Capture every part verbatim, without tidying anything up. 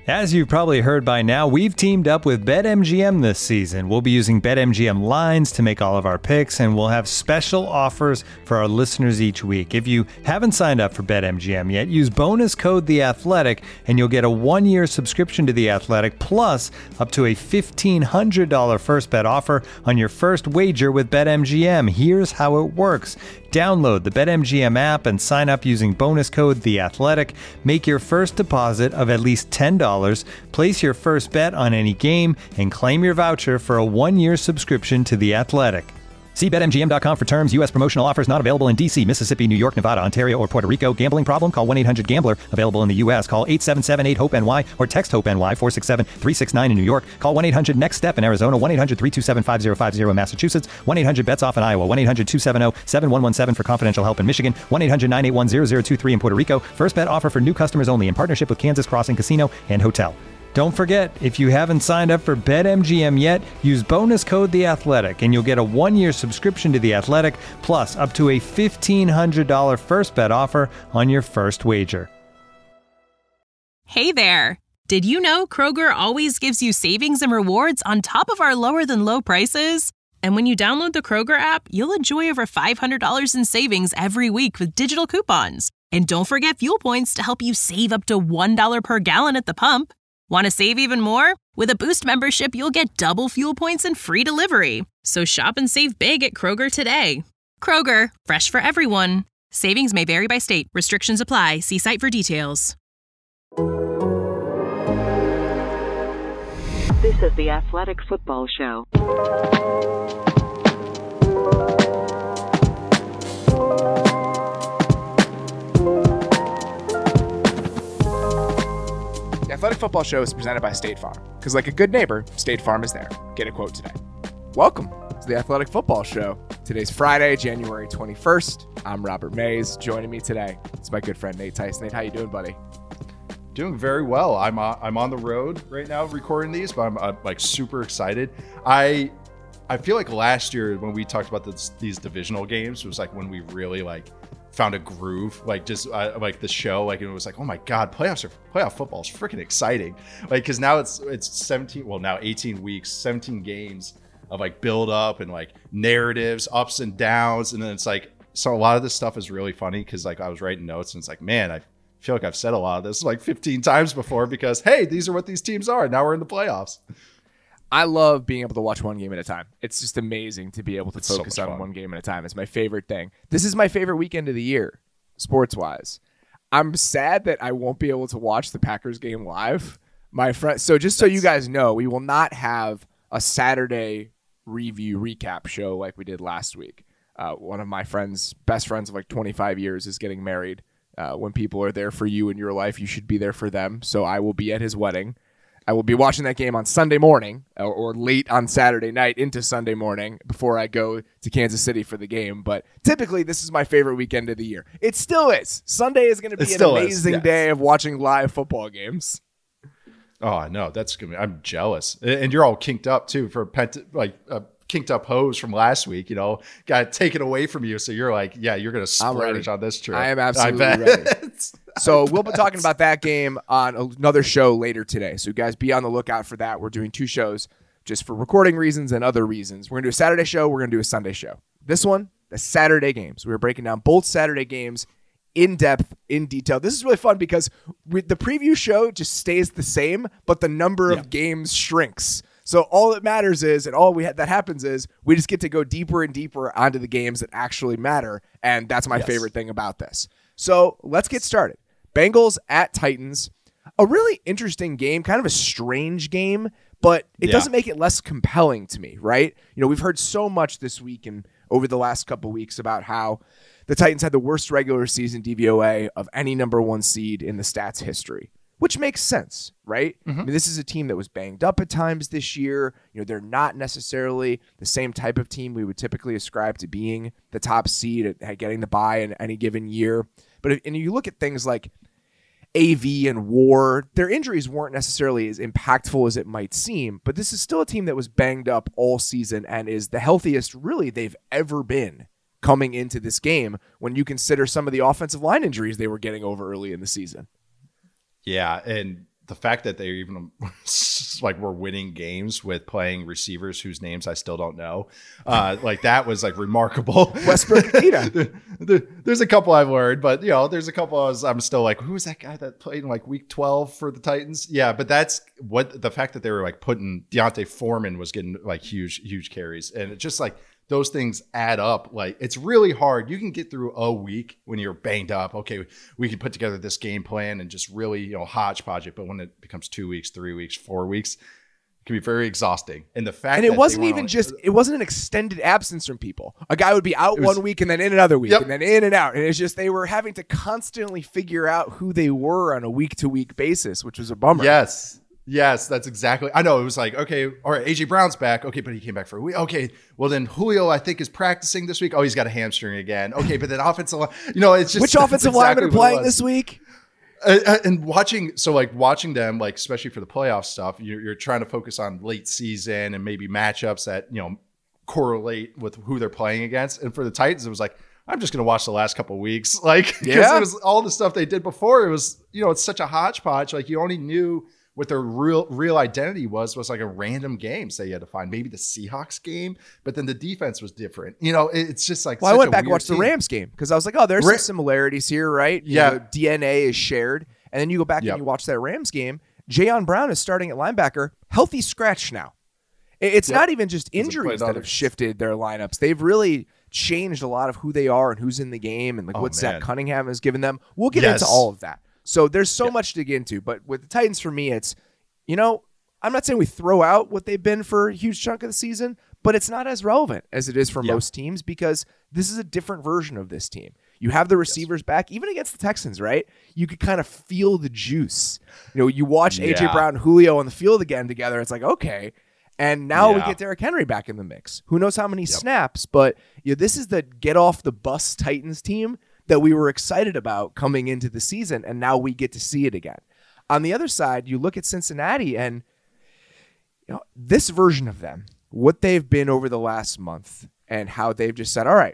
As you've probably heard by now, we've teamed up with BetMGM this season. We'll be using BetMGM lines to make all of our picks, and we'll have special offers for our listeners each week. If you haven't signed up for BetMGM yet, use bonus code The Athletic, and you'll get a one-year subscription to The Athletic, plus up to a fifteen hundred dollars first bet offer on your first wager with BetMGM. Here's how it works. Download the BetMGM app and sign up using bonus code The Athletic. Make your first deposit of at least ten dollars, place your first bet on any game, and claim your voucher for a one-year subscription to The Athletic. See Bet M G M dot com for terms. U S promotional offers not available in D C, Mississippi, New York, Nevada, Ontario, or Puerto Rico. Gambling problem? Call one eight hundred gambler. Available in the U S. Call eight seven seven eight hope N Y or text HOPE-NY four six seven three six nine in New York. Call one eight hundred next step in Arizona. one eight hundred three two seven five zero five zero in Massachusetts. one eight hundred bets off in Iowa. one eight hundred two seven zero seven one one seven for confidential help in Michigan. one eight hundred nine eight one zero zero two three in Puerto Rico. First bet offer for new customers only in partnership with Kansas Crossing Casino and Hotel. Don't forget, if you haven't signed up for BetMGM yet, use bonus code The Athletic, and you'll get a one-year subscription to The Athletic, plus up to a fifteen hundred dollars first bet offer on your first wager. Hey there! Did you know Kroger always gives you savings and rewards on top of our lower-than-low prices? And when you download the Kroger app, you'll enjoy over five hundred dollars in savings every week with digital coupons. And don't forget fuel points to help you save up to one dollar per gallon at the pump. Want to save even more? With a Boost membership, you'll get double fuel points and free delivery. So shop and save big at Kroger today. Kroger, fresh for everyone. Savings may vary by state. Restrictions apply. See site for details. This is the Athletic Football Show. The Athletic Football Show is presented by State Farm, because like a good neighbor, State Farm is there. Get a quote today. Welcome to the Athletic Football Show. Today's Friday, January twenty-first. I'm Robert Mays. Joining me today is my good friend Nate Tice. Nate, how you doing, buddy? Doing very well. I'm uh, I'm on the road right now recording these, but I'm uh, like super excited. I I feel like last year when we talked about this, these divisional games was like when we really like found a groove, like just uh, like the show, like it was like, oh my god, playoffs are playoff football is freaking exciting, like because now it's it's seventeen, well now eighteen weeks, seventeen games of like build up and like narratives, ups and downs, and then it's like, so a lot of this stuff is really funny because like I was writing notes and it's like, man, I feel like I've said a lot of this like fifteen times before because hey, these are what these teams are. Now we're in the playoffs. I love being able to watch one game at a time. It's just amazing to be able to It's focus so much on fun. one game at a time. It's my favorite thing. This is my favorite weekend of the year, sports-wise. I'm sad that I won't be able to watch the Packers game live. My friend, so just so you guys know, we will not have a Saturday review recap show like we did last week. Uh, one of my friends, best friends of like twenty-five years, is getting married. Uh, when people are there for you in your life, you should be there for them. So I will be at his wedding. I will be watching that game on Sunday morning or, or late on Saturday night into Sunday morning before I go to Kansas City for the game. But typically, this is my favorite weekend of the year. It still is. Sunday is going to be It an still is, amazing yes. day of watching live football games. Oh, I know. That's gonna be, I'm jealous. And you're all kinked up too for pent, like a kinked up hose from last week, you know, got taken away from you. So you're like, yeah, you're going to I'm ready. splurge on this trip. I am absolutely I bet. ready. So we'll be talking about that game on another show later today. So guys, be on the lookout for that. We're doing two shows just for recording reasons and other reasons. We're going to do a Saturday show. We're going to do a Sunday show. This one, the Saturday games. We're breaking down both Saturday games in depth, in detail. This is really fun because with the preview show just stays the same, but the number of Yeah. games shrinks. So all that matters is, and all we ha- that happens is, we just get to go deeper and deeper onto the games that actually matter, and that's my Yes. favorite thing about this. So let's get started. Bengals at Titans. A really interesting game, kind of a strange game, but it Yeah. doesn't make it less compelling to me, right? You know, we've heard so much this week and over the last couple weeks about how the Titans had the worst regular season D V O A of any number one seed in the stats history, which makes sense, right? Mm-hmm. I mean, this is a team that was banged up at times this year. You know, they're not necessarily the same type of team we would typically ascribe to being the top seed at, at getting the bye in any given year. But if, and you look at things like A V and War, their injuries weren't necessarily as impactful as it might seem, but this is still a team that was banged up all season and is the healthiest really they've ever been coming into this game when you consider some of the offensive line injuries they were getting over early in the season. Yeah, and the fact that they even like were winning games with playing receivers whose names I still don't know, uh, like that was like remarkable. Westbrook Akita. There's a couple I've learned, but you know, there's a couple I was, I'm still like, who was that guy that played in like week twelve for the Titans? Yeah, but that's what the fact that they were like putting Deontay Foreman was getting like huge, huge carries, and it's just like. Those things add up. Like it's really hard. You can get through a week when you're banged up. Okay, we can put together this game plan and just really, you know, hodgepodge it. But when it becomes two weeks, three weeks, four weeks, it can be very exhausting. And the fact and it that wasn't they even on, just it wasn't an extended absence from people. A guy would be out was, one week and then in another week yep. and then in and out. And it's just they were having to constantly figure out who they were on a week to week basis, which was a bummer. Yes. Yes, that's exactly. I know it was like, okay, all right, A J Brown's back. Okay, but he came back for a week. Okay, well then Julio, I think, is practicing this week. Oh, he's got a hamstring again. Okay, but then offensive line, you know, it's just which offensive exactly linemen are playing this week? Uh, and watching, so like watching them, like especially for the playoff stuff, you're, you're trying to focus on late season and maybe matchups that you know correlate with who they're playing against. And for the Titans, it was like, I'm just going to watch the last couple of weeks, like because yeah. it was all the stuff they did before. It was, you know, it's such a hodgepodge. Like you only knew. What their real real identity was was like a random games that you had to find. Maybe the Seahawks game, but then the defense was different. You know, it's just like. Well, such I went a back and weird watched team. the Rams game because I was like, oh, there's Ra- some similarities here, right? You Yeah, know, D N A is shared, and then you go back yep. and you watch that Rams game. Jayon Brown is starting at linebacker, healthy scratch now. It's yep. not even just injuries that have shifted their lineups. They've really changed a lot of who they are and who's in the game and like oh, what man. Zach Cunningham has given them. We'll get yes. into all of that. So there's so yep. much to get into, but with the Titans, for me, it's. You know, I'm not saying we throw out what they've been for a huge chunk of the season, but it's not as relevant as it is for yeah. most teams because this is a different version of this team. You have the receivers yes. back, even against the Texans, right? You could kind of feel the juice. You know, you watch yeah. A J Brown and Julio on the field again together. It's like, okay. And now yeah. we get Derrick Henry back in the mix. Who knows how many yep. snaps, but you know, this is the get off the bus Titans team that we were excited about coming into the season, and now we get to see it again. On the other side, you look at Cincinnati and you know, this version of them, what they've been over the last month and how they've just said, all right,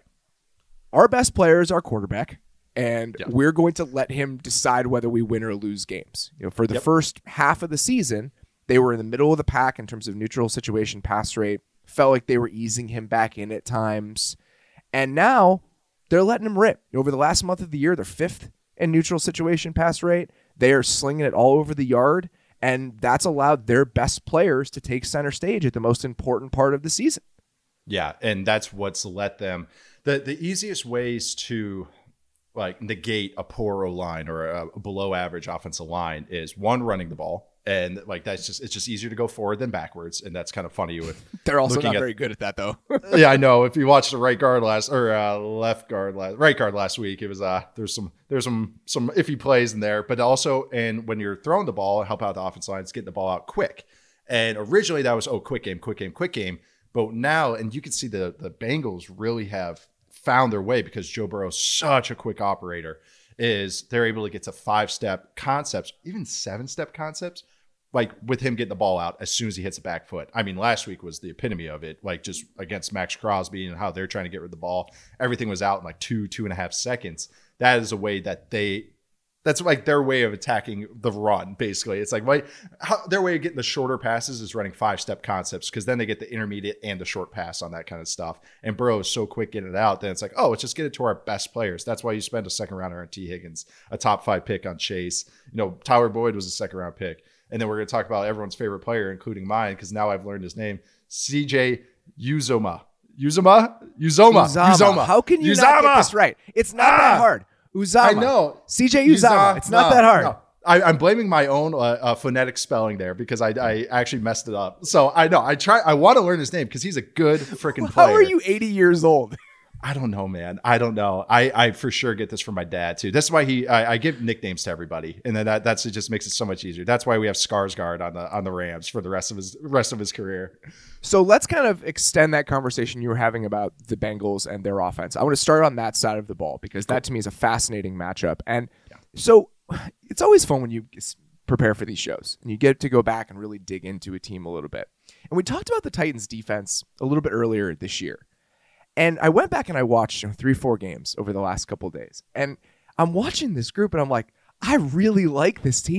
our best player is our quarterback, and yep. we're going to let him decide whether we win or lose games. You know, for the yep. first half of the season, they were in the middle of the pack in terms of neutral situation pass rate, felt like they were easing him back in at times, and now they're letting him rip. Over the last month of the year, they're fifth in neutral situation pass rate. They are slinging it all over the yard, and that's allowed their best players to take center stage at the most important part of the season. Yeah, and that's what's let them the the easiest ways to like negate a poor O-line or a below average offensive line is one, running the ball. And like that's just it's just easier to go forward than backwards, and that's kind of funny with they're also not at, very good at that though. Yeah, I know. If you watched the right guard last or uh, left guard last right guard last week, it was uh there's some there's some some iffy plays in there, but also and when you're throwing the ball, help out the offensive line, it's getting the ball out quick. And originally that was oh quick game, quick game, quick game, but now and you can see the the Bengals really have found their way because Joe Burrow's such a quick operator. Is they're able to get to five step concepts, even seven step concepts. Like with him getting the ball out as soon as he hits the back foot. I mean, last week was the epitome of it, like just against Max Crosby and how they're trying to get rid of the ball. Everything was out in like two, two and a half seconds. That is a way that they, that's like their way of attacking the run, basically. It's like, wait, how, their way of getting the shorter passes is running five step concepts because then they get the intermediate and the short pass on that kind of stuff. And Burrow is so quick getting it out. Then it's like, oh, let's just get it to our best players. That's why you spend a second rounder on T. Higgins, a top five pick on Chase. You know, Tyler Boyd was a second round pick. And then we're going to talk about everyone's favorite player, including mine, because now I've learned his name, C J Uzomah. Uzomah? Uzomah. Uzomah. Uzomah. How can you Uzomah. not get this right? It's not ah, that hard. Uzomah. I know. C J Uzomah. Uzomah. It's not no, that hard. No. I, I'm blaming my own uh, uh, phonetic spelling there because I, I actually messed it up. So I know. I try. I want to learn his name because he's a good freaking player. How are you eighty years old? I don't know, man. I don't know. I, I for sure get this from my dad too. That's why he I, I give nicknames to everybody, and then that that's it just makes it so much easier. That's why we have Skarsgård on the on the Rams for the rest of his rest of his career. So let's kind of extend that conversation you were having about the Bengals and their offense. I want to start on that side of the ball because that to me is a fascinating matchup. And yeah. so it's always fun when you prepare for these shows and you get to go back and really dig into a team a little bit. And we talked about the Titans defense a little bit earlier this year. And I went back and I watched you know, three, four games over the last couple of days. And I'm watching this group and I'm like, I really like this team.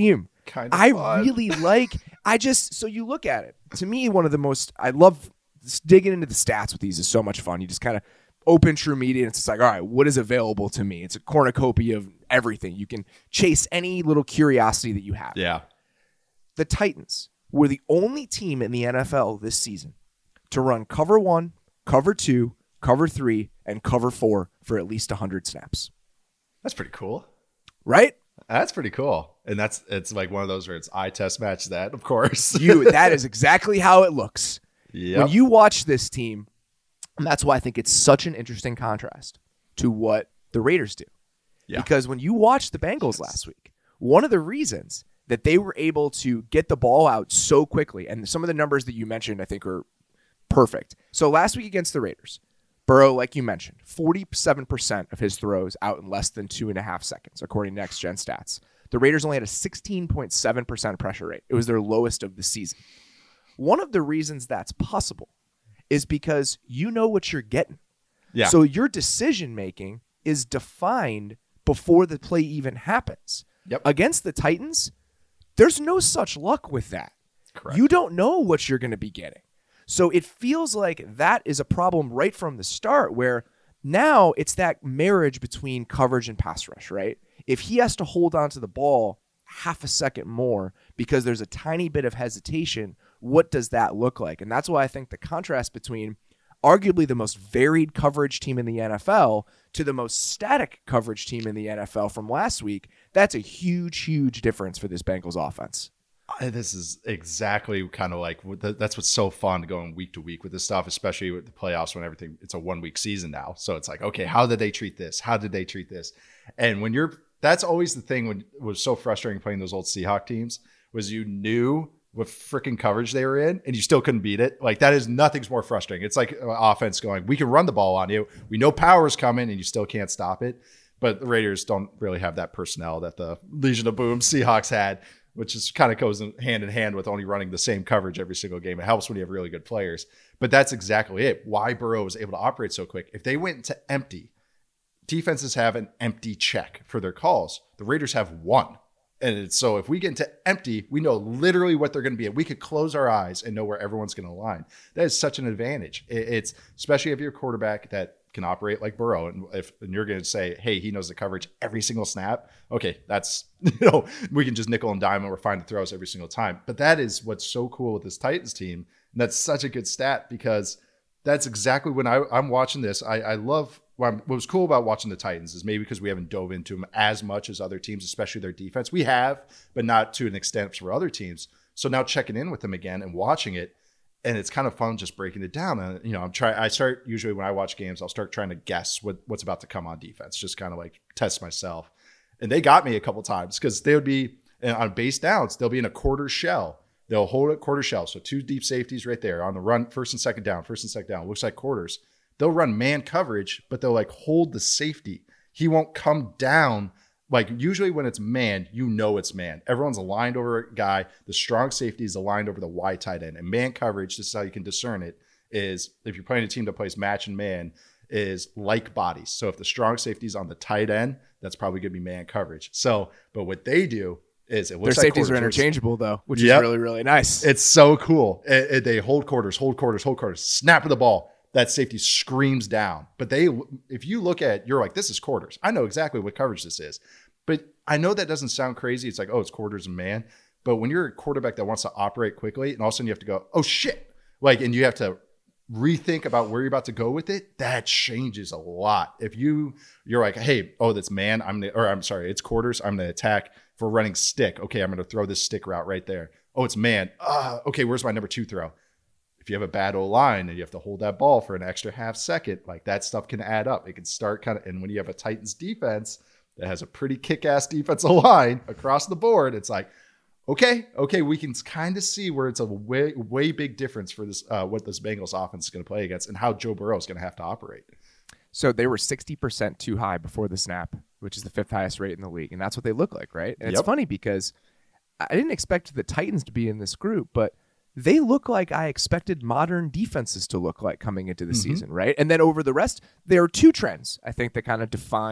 kind of I fun. really like, I just, so you look at it. To me, one of the most, I love digging into the stats with these is so much fun. You just kind of open True Media and it's just like, all right, what is available to me? It's a cornucopia of everything. You can chase any little curiosity that you have. Yeah. The Titans were the only team in the N F L this season to run cover one, cover two, cover three, and cover four for at least one hundred snaps. That's pretty cool. Right? That's pretty cool. And that's it's like one of those where it's eye test match that, of course. You that is exactly how it looks. Yep. When you watch this team, and that's why I think it's such an interesting contrast to what the Raiders do. Yeah. Because when you watched the Bengals last week, one of the reasons that they were able to get the ball out so quickly, and some of the numbers that you mentioned I think are perfect. So last week against the Raiders, Burrow, like you mentioned, forty-seven percent of his throws out in less than two and a half seconds, according to Next Gen Stats. The Raiders only had a sixteen point seven percent pressure rate. It was their lowest of the season. One of the reasons that's possible is because you know what you're getting. Yeah. So your decision making is defined before the play even happens. Yep. Against the Titans, there's no such luck with that. Correct. You don't know what you're going to be getting. So it feels like that is a problem right from the start, where now it's that marriage between coverage and pass rush, right? If he has to hold on to the ball half a second more because there's a tiny bit of hesitation, what does that look like? And that's why I think the contrast between arguably the most varied coverage team in the N F L to the most static coverage team in the N F L from last week, that's a huge, huge difference for this Bengals offense. This is exactly kind of like that's what's so fun going week to week with this stuff, especially with the playoffs when everything it's a one week season now. So it's like, okay, how did they treat this? How did they treat this? And when you're that's always the thing when it was so frustrating playing those old Seahawk teams was you knew what freaking coverage they were in and you still couldn't beat it. Like that is nothing's more frustrating. It's like offense going, we can run the ball on you. We know power's coming and you still can't stop it. But the Raiders don't really have that personnel that the Legion of Boom Seahawks had, which is kind of goes hand in hand with only running the same coverage every single game. It helps when you have really good players. But that's exactly it. Why Burrow was able to operate so quick. If they went into empty, defenses have an empty check for their calls. The Raiders have one. And it's, so if we get into empty, we know literally what they're going to be. We could close our eyes and know where everyone's going to align. That is such an advantage. It's especially if you're a quarterback that can operate like Burrow. And if and you're going to say, hey, he knows the coverage every single snap. Okay, that's, you know, we can just nickel and dime and we're fine to throws every single time. But that is what's so cool with this Titans team. And that's such a good stat because that's exactly when I, I'm watching this. I, I love what, I'm, what was cool about watching the Titans is maybe because we haven't dove into them as much as other teams, especially their defense. We have, but not to an extent for other teams. So now checking in with them again and watching it, and it's kind of fun just breaking it down. And, you know, I'm trying, I start usually when I watch games, I'll start trying to guess what, what's about to come on defense, just kind of like test myself. And they got me a couple times because they would be on base downs, they'll be in a quarter shell. They'll hold it quarter shell. So two deep safeties right there on the run, first and second down, first and second down. It looks like quarters. They'll run man coverage, but they'll like hold the safety. He won't come down. Like usually when it's man, you know it's man. Everyone's aligned over a guy. The strong safety is aligned over the wide tight end. And man coverage, this is how you can discern it, is if you're playing a team that plays match and man, is like bodies. So if the strong safety is on the tight end, that's probably going to be man coverage. So, but what they do is it looks their like safeties quarters. are interchangeable though, which Yep. is really, really nice. It's so cool. It, it, they hold quarters, hold quarters, hold quarters, snap of the ball. That safety screams down. But they, if you look at, you're like, this is quarters. I know exactly what coverage this is. But I know that doesn't sound crazy. It's like, oh, it's quarters and man. But when you're a quarterback that wants to operate quickly and all of a sudden you have to go, oh shit. Like, and you have to rethink about where you're about to go with it, that changes a lot. If you, you're like, hey, oh, that's man. I'm the, or I'm sorry, it's quarters. I'm going to attack for running stick. Okay, I'm going to throw this stick route right there. Oh, it's man. Uh, okay, where's my number two throw? If you have a bad O-line and you have to hold that ball for an extra half second, like that stuff can add up. It can start kind of, and when you have a Titans defense that has a pretty kick-ass defensive line across the board, it's like, okay, okay, we can kind of see where it's a way, way big difference for this, uh, what this Bengals offense is going to play against and how Joe Burrow is going to have to operate. So they were sixty percent too high before the snap, which is the fifth highest rate in the league. And that's what they look like, right? And Yep. it's funny because I didn't expect the Titans to be in this group, but they look like I expected modern defenses to look like coming into the Mm-hmm. season, right? And then over the rest, there are two trends, I think, that kind of defined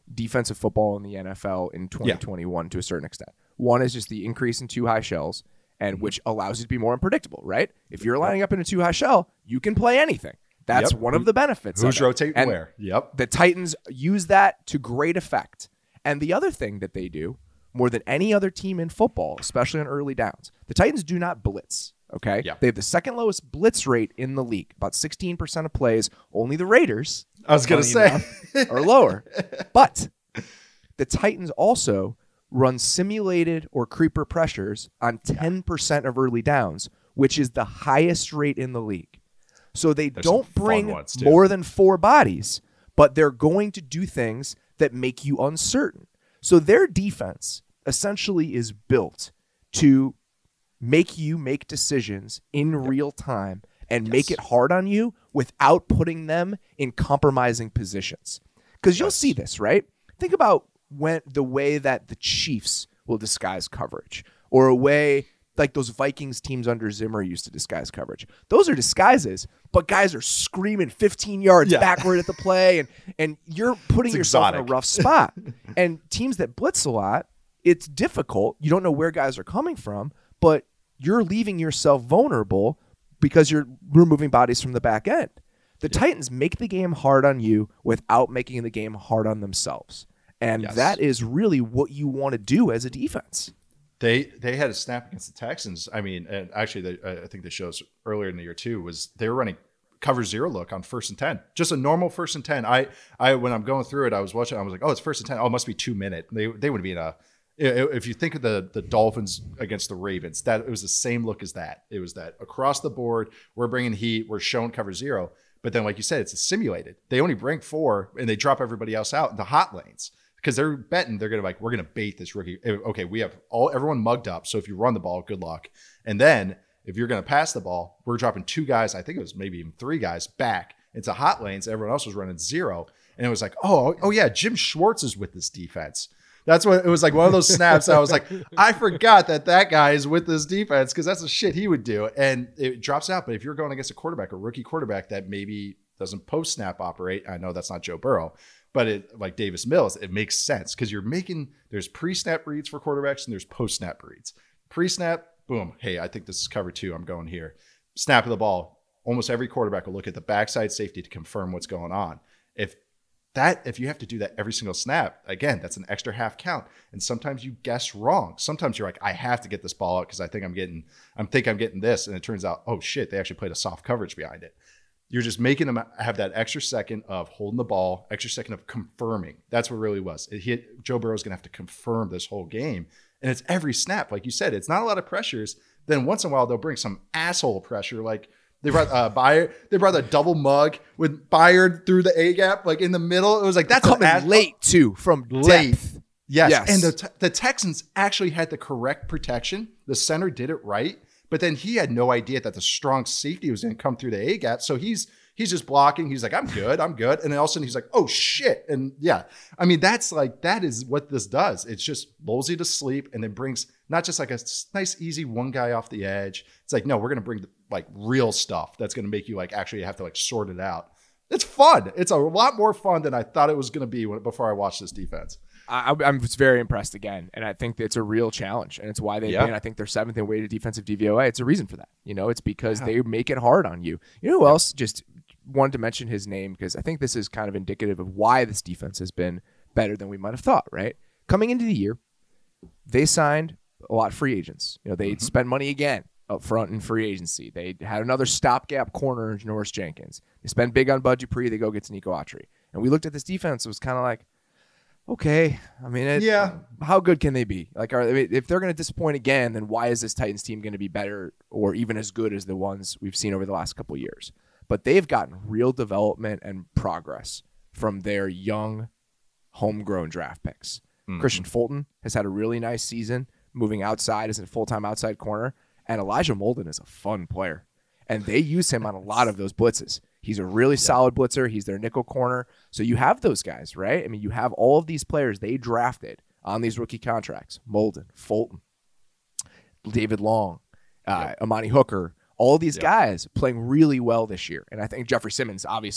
defensive football in the N F L in twenty twenty-one yeah. to a certain extent. One is just the increase in two high shells, and which allows you to be more unpredictable, right? If you're lining up in a two high shell, you can play anything. That's yep. one of the benefits. Who's of rotating and where? Yep. The Titans use that to great effect. And the other thing that they do, more than any other team in football, especially on early downs, the Titans do not blitz. Okay? Yeah. They have the second lowest blitz rate in the league, about sixteen percent of plays. Only the Raiders, I was going to say, are lower. But the Titans also run simulated or creeper pressures on ten percent of early downs, which is the highest rate in the league. So they There's don't bring more than four bodies, but they're going to do things that make you uncertain. So their defense essentially is built to make you make decisions in real time and yes. make it hard on you without putting them in compromising positions. Because you'll yes. see this, right? Think about when the way that the Chiefs will disguise coverage, or a way like those Vikings teams under Zimmer used to disguise coverage. Those are disguises, but guys are screaming fifteen yards yeah. backward at the play, and and you're putting it's yourself exotic. in a rough spot. And teams that blitz a lot, it's difficult. You don't know where guys are coming from, but you're leaving yourself vulnerable because you're removing bodies from the back end. The yeah. Titans make the game hard on you without making the game hard on themselves. And yes. that is really what you want to do as a defense. They they had a snap against the Texans. I mean, and actually, they, I think they showed us earlier in the year too, was they were running cover zero look on first and ten, just a normal first and ten. I I when I'm going through it, I was watching. I was like, oh, it's first and ten. Oh, it must be two minute. They they would be in a. If you think of the the Dolphins against the Ravens, that it was the same look as that. It was that across the board. We're bringing heat. We're showing cover zero. But then, like you said, it's a simulated. They only bring four, and they drop everybody else out into hot lanes. Because they're betting they're gonna like we're gonna bait this rookie. Okay, we have all everyone mugged up. So if you run the ball, good luck. And then if you're gonna pass the ball, we're dropping two guys. I think it was maybe even three guys back into hot lanes. Everyone else was running zero, and it was like, oh, oh yeah, Jim Schwartz is with this defense. That's what it was like. One of those snaps. I was like, I forgot that that guy is with this defense because that's the shit he would do. And it drops out. But if you're going against a quarterback, a rookie quarterback that maybe doesn't post snap operate, I know that's not Joe Burrow. But it, like Davis Mills, it makes sense because you're making, there's pre-snap reads for quarterbacks and there's post-snap reads. Pre-snap, boom, hey, I think this is cover two, I'm going here. Snap of the ball, almost every quarterback will look at the backside safety to confirm what's going on. If that, if you have to do that every single snap, again, that's an extra half count. And sometimes you guess wrong. Sometimes you're like, I have to get this ball out because I think I'm getting, I think I'm getting this. And it turns out, oh shit, they actually played a soft coverage behind it. You're just making them have that extra second of holding the ball, extra second of confirming. That's what it really was. It hit Joe Burrow's going to have to confirm this whole game. And it's every snap. Like you said, it's not a lot of pressures. Then once in a while, they'll bring some asshole pressure. Like they brought uh, Byard, they brought a double mug with Byard through the A gap, like in the middle. It was like, that's coming ass- late too from late. Depth. Yes. yes. And the, the Texans actually had the correct protection. The center did it right. But then he had no idea that the strong safety was going to come through the A gap. So he's he's just blocking. He's like, I'm good, I'm good. And then all of a sudden he's like, oh shit. And yeah, I mean, that's like, that is what this does. It's just lulls you to sleep and then brings not just like a nice, easy one guy off the edge. It's like, no, we're going to bring like real stuff that's going to make you like actually have to like sort it out. It's fun. It's a lot more fun than I thought it was going to be when, before I watched this defense. I, I'm very impressed again, and I think it's a real challenge, and it's why they've yeah. been, I think, they're seventh in weighted defensive D V O A. It's a reason for that. You know, it's because yeah. they make it hard on you. You know who else just wanted to mention his name because I think this is kind of indicative of why this defense has been better than we might have thought, right? Coming into the year, they signed a lot of free agents. You know, they mm-hmm. spent money again up front in free agency. They had another stopgap corner in Norris Jenkins. They spend big on Bud Dupree. They go get to Nico Autry. And we looked at this defense. It was kind of like, okay, I mean, it, yeah. how good can they be? Like, are if they're going to disappoint again, then why is this Titans team going to be better or even as good as the ones we've seen over the last couple of years? But they've gotten real development and progress from their young, homegrown draft picks. Mm-hmm. Christian Fulton has had a really nice season, moving outside as a full-time outside corner, and Elijah Molden is a fun player. And they use him on a lot of those blitzes. He's a really yeah. solid blitzer. He's their nickel corner. So you have those guys, right? I mean, you have all of these players they drafted on these rookie contracts. Molden, Fulton, David Long, uh, yep. Amani Hooker, all of these yep. guys playing really well this year. And I think Jeffrey Simmons, obviously,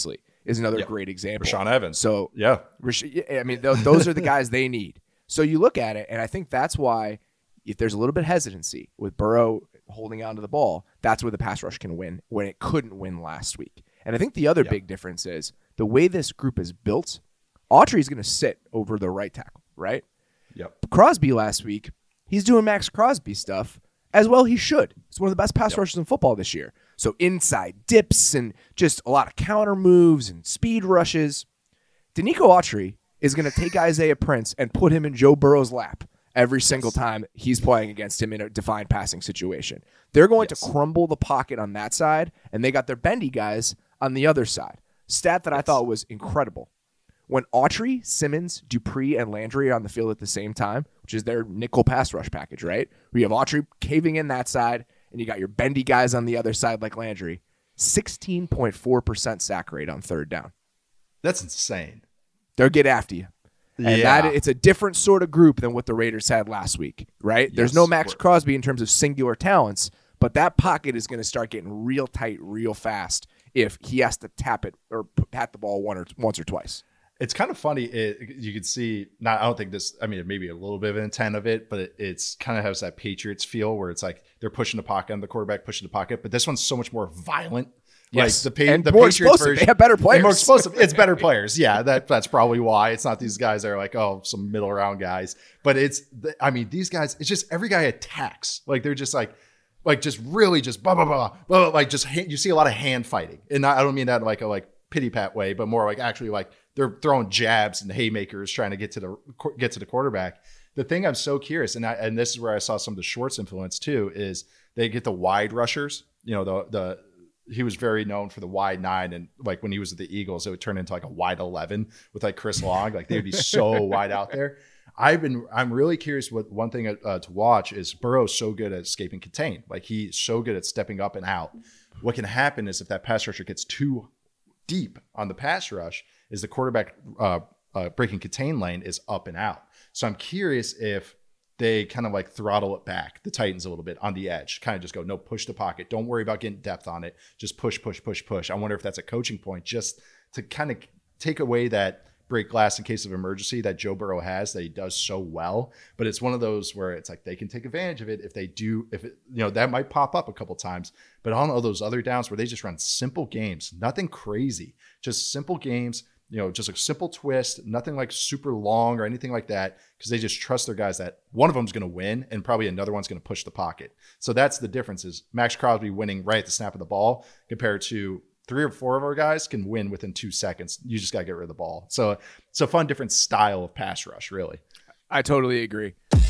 is another Yep. great example. Rashaan Evans. So yeah, Rash- I mean, th- those are the guys they need. So you look at it, and I think that's why if there's a little bit of hesitancy with Burrow holding on to the ball, that's where the pass rush can win when it couldn't win last week. And I think the other Yep. big difference is the way this group is built, Autry's going to sit over the right tackle, right? yep, Crosby last week, he's doing Max Crosby stuff as well. He should. He's one of the best pass Yep. rushers in football this year. So inside dips and just a lot of counter moves and speed rushes. Danico Autry is going to take Isaiah Prince and put him in Joe Burrow's lap every single time he's playing against him in a defined passing situation. They're going Yes. to crumble the pocket on that side, and they got their bendy guys on the other side. Stat that I thought was incredible. When Autry, Simmons, Dupree, and Landry are on the field at the same time, which is their nickel pass rush package, right? Where you have Autry caving in that side, and you got your bendy guys on the other side like Landry, sixteen point four percent sack rate on third down. that's insane. They'll get after you. And Yeah. that it's a different sort of group than what the Raiders had last week, right? There's Yes, no Max we're- Crosby in terms of singular talents, but that pocket is going to start getting real tight real fast if he has to tap it or p- pat the ball one or once or twice. It's kind of funny. It, you could see, not, I don't think this, I mean, maybe a little bit of an intent of it, but it, it's kind of has that Patriots feel where it's like they're pushing the pocket and the quarterback pushing the pocket, but this one's so much more violent. Yes. Like the, pa- And the more Patriots explosive. version. They have better players. And more explosive. It's better players. Yeah, that that's probably why. It's not these guys that are like, oh, some middle round guys, but it's, the, I mean, these guys, it's just every guy attacks. Like they're just like, like just really just blah, blah, blah, blah, blah, like just, hand, you see a lot of hand fighting. And I don't mean that in like a like pity pat way, but more like actually like they're throwing jabs and haymakers trying to get to the, get to the quarterback. The thing I'm so curious, and I, and this is where I saw some of the Schwartz influence too, is they get the wide rushers, you know, the, the, he was very known for the wide nine, and like when he was at the Eagles, it would turn into like a wide eleven with like Chris Long. Like they would be so wide out there. I've been, I'm really curious. What one thing uh, to watch is Burrow's so good at escaping contain. Like he's so good at stepping up and out. What can happen is if that pass rusher gets too deep on the pass rush, is the quarterback uh, uh, breaking contain lane is up and out. So I'm curious if they kind of like throttle it back, the Titans a little bit on the edge, kind of just go, no, push the pocket. Don't worry about getting depth on it. Just push, push, push, push. I wonder if that's a coaching point just to kind of take away that break glass in case of emergency that Joe Burrow has, that he does so well. But it's one of those where it's like they can take advantage of it if they do, if it, you know, that might pop up a couple times. But on all those other downs where they just run simple games, nothing crazy, just simple games, you know, just a simple twist, nothing like super long or anything like that, because they just trust their guys that one of them is going to win and probably another one's going to push the pocket. So that's the difference, is Max Crosby winning right at the snap of the ball compared to three or four of our guys can win within two seconds. You just got to get rid of the ball. So it's a fun, different style of pass rush, really. I totally agree.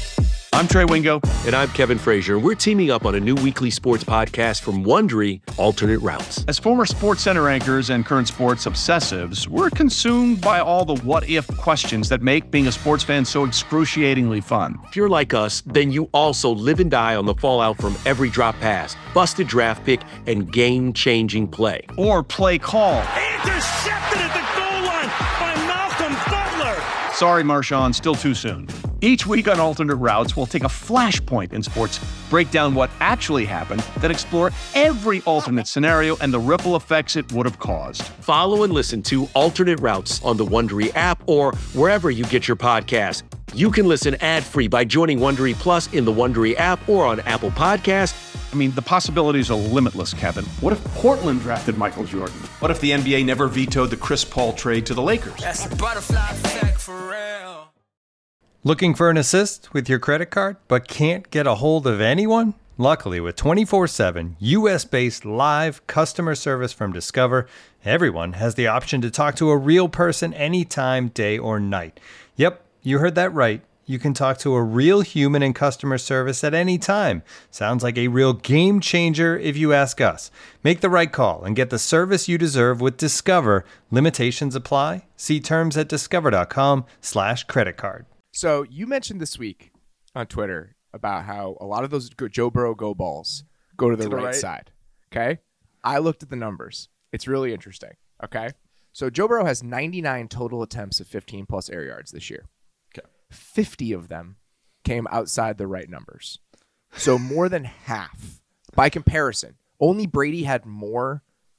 I'm Trey Wingo. And I'm Kevin Frazier. We're teaming up on a new weekly sports podcast from Wondery, Alternate Routes. As former Sports Center anchors and current sports obsessives, we're consumed by all the what-if questions that make being a sports fan so excruciatingly fun. If you're like us, then you also live and die on the fallout from every drop pass, busted draft pick, and game-changing play. Or play call. Intercepted at the goal line by Malcolm Butler. Sorry, Marshawn, still too soon. Each week on Alternate Routes, we'll take a flashpoint in sports, break down what actually happened, then explore every alternate scenario and the ripple effects it would have caused. Follow and listen to Alternate Routes on the Wondery app or wherever you get your podcasts. You can listen ad-free by joining Wondery Plus in the Wondery app or on Apple Podcasts. I mean, the possibilities are limitless, Kevin. What if Portland drafted Michael Jordan? What if the N B A never vetoed the Chris Paul trade to the Lakers? That's a butterfly effect for real. Looking for an assist with your credit card, but can't get a hold of anyone? Luckily, with twenty-four seven U S-based live customer service from Discover, everyone has the option to talk to a real person anytime, day or night. Yep, you heard that right. You can talk to a real human in customer service at any time. Sounds like a real game changer if you ask us. Make the right call and get the service you deserve with Discover. Limitations apply. See terms at discover.com slash credit card. So you mentioned this week on Twitter about how a lot of those go- Joe Burrow go balls go to the, To the right, right. side. Okay. I looked at the numbers. It's really interesting. Okay. So Joe Burrow has ninety-nine total attempts of fifteen plus air yards this year. Okay. fifty of them came outside the right numbers. So more than half. By comparison, only Brady had more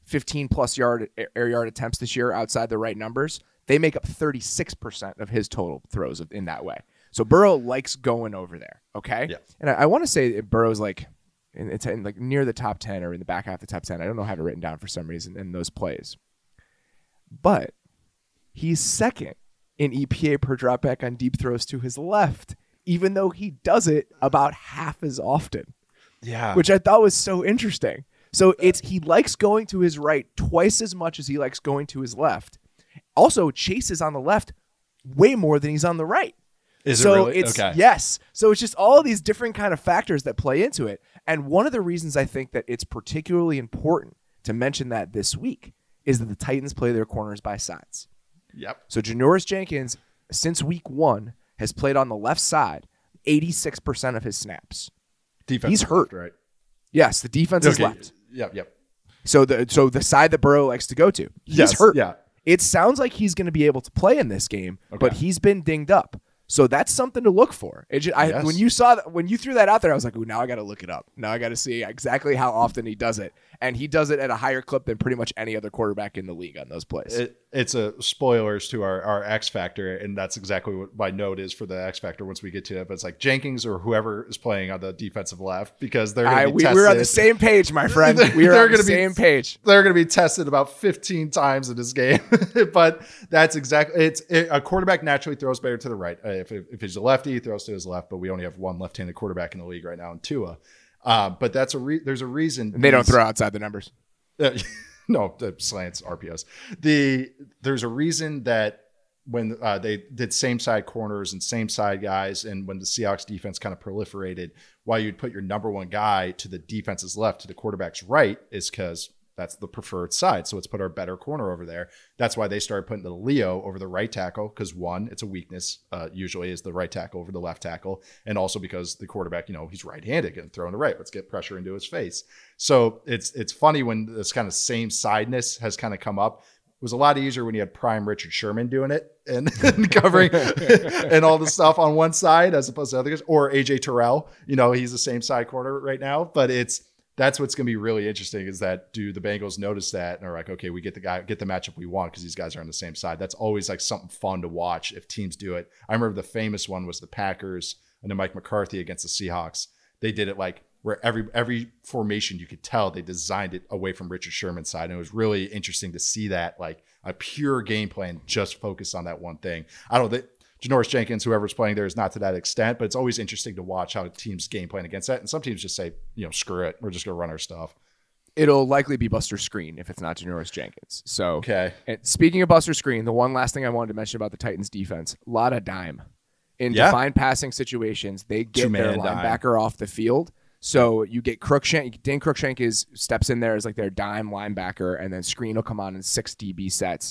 fifteen plus yard air yard attempts this year outside the right numbers, they make up thirty-six percent of his total throws in that way. So Burrow likes going over there. Okay. Yeah. And I, I want to say Burrow's like, in, it's in like near the top ten or in the back half of the top ten. I don't know how to have it written down for some reason in those plays, but he's second in E P A per dropback on deep throws to his left, even though he does it about half as often. Yeah. Which I thought was so interesting. So it's he likes going to his right twice as much as he likes going to his left. Also, Chase is on the left way more than he's on the right. Is so it really? It's, okay. Yes. So it's just all these different kind of factors that play into it. And one of the reasons I think that it's particularly important to mention that this week is that the Titans play their corners by sides. Yep. So Janoris Jenkins, since week one, has played on the left side eighty-six percent of his snaps. Defense He's hurt. Left, right? Yes, the defense okay. is left. Yep, yep. So the so the side that Burrow likes to go to, he's yes, hurt. Yeah. It sounds like he's going to be able to play in this game, Okay. but he's been dinged up. So that's something to look for. It just, I, Yes. when you saw that, when you threw that out there, I was like, "Ooh, now I got to look it up. Now I got to see exactly how often he does it." And he does it at a higher clip than pretty much any other quarterback in the league on those plays. It, it's a spoilers to our, our X Factor, and that's exactly what my note is for the X Factor once we get to it. But it's like Jenkins or whoever is playing on the defensive left because they're going to be we, tested. We're on the same page, my friend. We are on the be, same page. They're going to be tested about fifteen times in this game. But that's exactly it's it, a quarterback naturally throws better to the right. Uh, if if he's a lefty, he throws to his left. But we only have one left-handed quarterback in the league right now in Tua. Uh, but that's a re- there's a reason And they don't throw outside the numbers. Uh, no, the slants, R P Os. The there's a reason that when uh, they did same side corners and same side guys, and when the Seahawks defense kind of proliferated, why you'd put your number one guy to the defense's left to the quarterback's right is because that's the preferred side. So let's put our better corner over there. That's why they started putting the Leo over the right tackle because one, it's a weakness uh, usually is the right tackle over the left tackle. And also because the quarterback, you know, he's right-handed getting thrown to right. Let's get pressure into his face. So it's it's funny when this kind of same sideness has kind of come up. It was a lot easier when you had prime Richard Sherman doing it and, and covering and all the stuff on one side as opposed to others, or A J Terrell. You know, he's the same side corner right now, but it's that's what's going to be really interesting is that do the Bengals notice that and are like, okay, we get the guy, get the matchup we want because these guys are on the same side. That's always like something fun to watch if teams do it. I remember the famous one was the Packers and then Mike McCarthy against the Seahawks. They did it like where every every formation you could tell they designed it away from Richard Sherman's side. And it was really interesting to see that like a pure game plan just focused on that one thing. I don't know that Janoris Jenkins, whoever's playing there, is not to that extent, but it's always interesting to watch how teams game plan against that. And some teams just say, you know, screw it. We're just going to run our stuff. It'll likely be Buster Screen if it's not Janoris Jenkins. So, okay. And speaking of Buster Screen, the one last thing I wanted to mention about the Titans defense, a lot of dime. In yeah. defined passing situations, they get Two-man their dime. linebacker off the field. So you get Crookshank, Dan Crookshank is steps in there as like their dime linebacker, and then Screen will come on in six D B sets.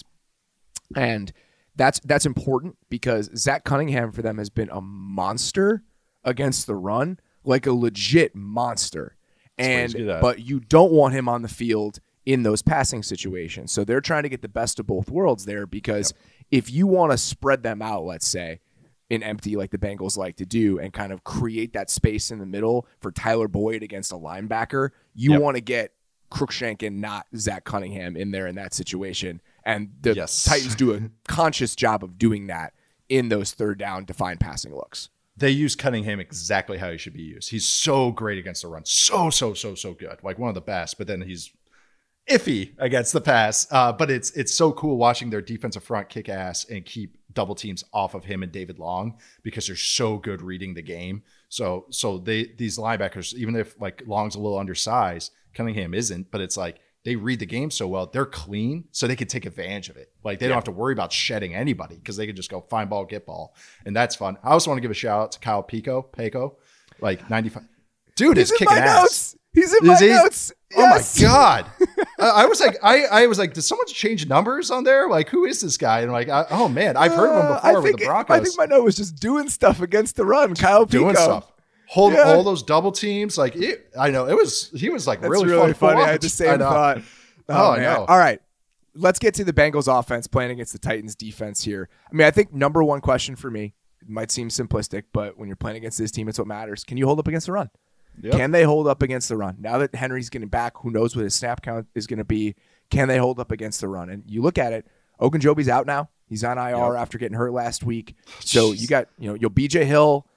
And That's that's important because Zach Cunningham for them has been a monster against the run, like a legit monster. And but you don't want him on the field in those passing situations. So they're trying to get the best of both worlds there because yep. if you want to spread them out, let's say, in empty like the Bengals like to do and kind of create that space in the middle for Tyler Boyd against a linebacker, you yep. want to get Crookshank and not Zach Cunningham in there in that situation. And the yes. Titans do a conscious job of doing that in those third down defined passing looks. They use Cunningham exactly how he should be used. He's so great against the run. So, so, so, so good. Like one of the best, but then he's iffy against the pass. Uh, but it's it's so cool watching their defensive front kick ass and keep double teams off of him and David Long because they're so good reading the game. So so they these linebackers, even if like Long's a little undersized, Cunningham isn't, but it's like they read the game so well. They're clean, so they can take advantage of it. Like they yeah. don't have to worry about shedding anybody because they can just go find ball, get ball. And that's fun. I also want to give a shout out to Kyle Pico, Paco, like ninety-five. Dude He's is kicking ass. Notes. He's in my he? notes. Oh yes. my God. uh, I was like, I, I was like, did someone change numbers on there? Like, who is this guy? And I'm like, I, oh man, I've heard of him before uh, with the Broncos. I think my note was just doing stuff against the run. Kyle Pico. Doing stuff. Hold yeah. all those double teams. Like, it, I know it was, he was like That's really, really fun funny. to I had the same thought. Oh, Oh, I man. know. All right. Let's get to the Bengals offense playing against the Titans defense here. I mean, I think number one question for me, it might seem simplistic, but when you're playing against this team, it's what matters. Can you hold up against the run? Yep. Can they hold up against the run? Now that Henry's getting back, who knows what his snap count is going to be? Can they hold up against the run? And you look at it, Ogunjobi's out now. He's on I R yep. after getting hurt last week. So Jeez. you got, you know, you'll B J Hill,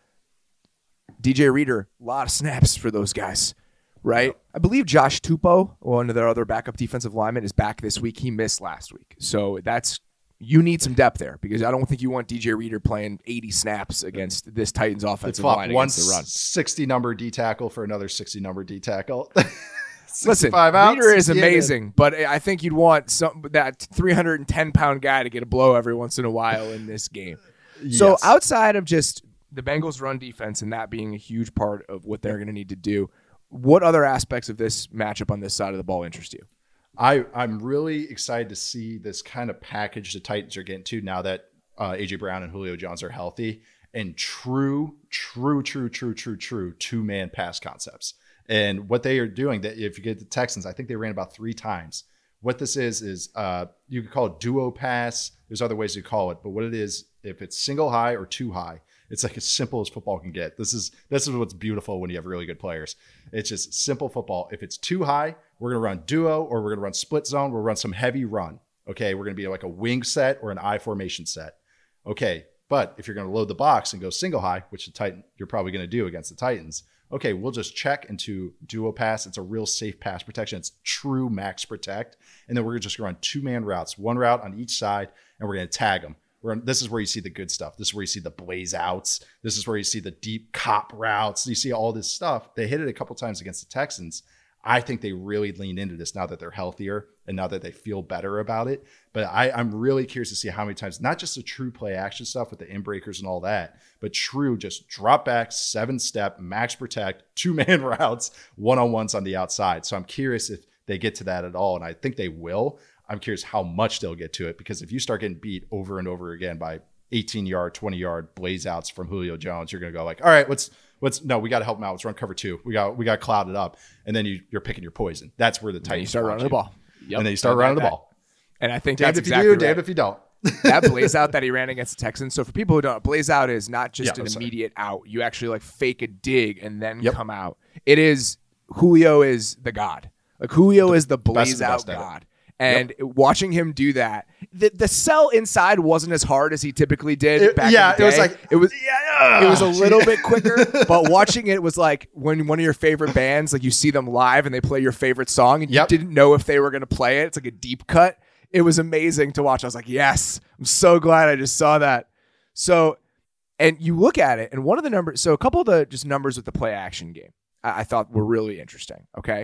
D J Reader, a lot of snaps for those guys, right? Yep. I believe Josh Tupou, one of their other backup defensive linemen, is back this week. He missed last week. So that's, you need some depth there because I don't think you want D J Reader playing eighty snaps against this Titans offensive line one against the run. sixty number D tackle for another sixty number D tackle. Listen, out, Reader is amazing, in. but I think you'd want some that three hundred ten pound guy to get a blow every once in a while in this game. Yes. So outside of just the Bengals run defense and that being a huge part of what they're going to need to do, what other aspects of this matchup on this side of the ball interest you? I, I'm really excited to see this kind of package the Titans are getting to now that uh, A J Brown and Julio Jones are healthy, and true, true, true, true, true, true two-man pass concepts. And what they are doing, that if you get the Texans, I think they ran about three times. What this is, is uh, you could call it duo pass. There's other ways to call it. But what it is, if it's single high or two high, it's like as simple as football can get. This is this is what's beautiful when you have really good players. It's just simple football. If it's too high, we're going to run duo or we're going to run split zone. We'll run some heavy run. Okay, we're going to be like a wing set or an I formation set. Okay, but if you're going to load the box and go single high, which the Titan you're probably going to do against the Titans, okay, we'll just check into duo pass. It's a real safe pass protection. It's true max protect. And then we're just going to run two-man routes, one route on each side, and we're going to tag them. We're on, this is where you see the good stuff. This is where you see the blaze outs. This is where you see the deep cop routes. You see all this stuff. They hit it a couple times against the Texans. I think they really lean into this now that they're healthier and now that they feel better about it. But I, I'm really curious to see how many times, not just the true play action stuff with the inbreakers and all that, but true just drop back, seven step, max protect, two man routes, one-on-ones on the outside. So I'm curious if they get to that at all. And I think they will. I'm curious how much they'll get to it, because if you start getting beat over and over again by eighteen yard, twenty yard blaze outs from Julio Jones, you're going to go like, all right, let's, let's, no, we got to help him out. Let's run cover two. We got, we got clouded up. And then you, you're picking your poison. That's where the Titans you start running you. the ball. Yep. And then you start running the ball. And I think damn that's if exactly you do, right. damn if you don't. That blaze out that he ran against the Texans. So for people who don't, blaze out is not just yeah, an sorry. immediate out. You actually like fake a dig and then yep. come out. It is, Julio is the god. Like Julio the is the blaze out god. And yep. watching him do that, the, the cell inside wasn't as hard as he typically did it, back yeah, in the day. it was like it was yeah. it was a little bit quicker, but watching it was like when one of your favorite bands, like you see them live and they play your favorite song and yep. you didn't know if they were going to play it. It's like a deep cut. It was amazing to watch. I was like, yes, I'm so glad I just saw that. So, and you look at it, and one of the numbers, so a couple of the just numbers with the play action game, I, I thought were really interesting. Okay.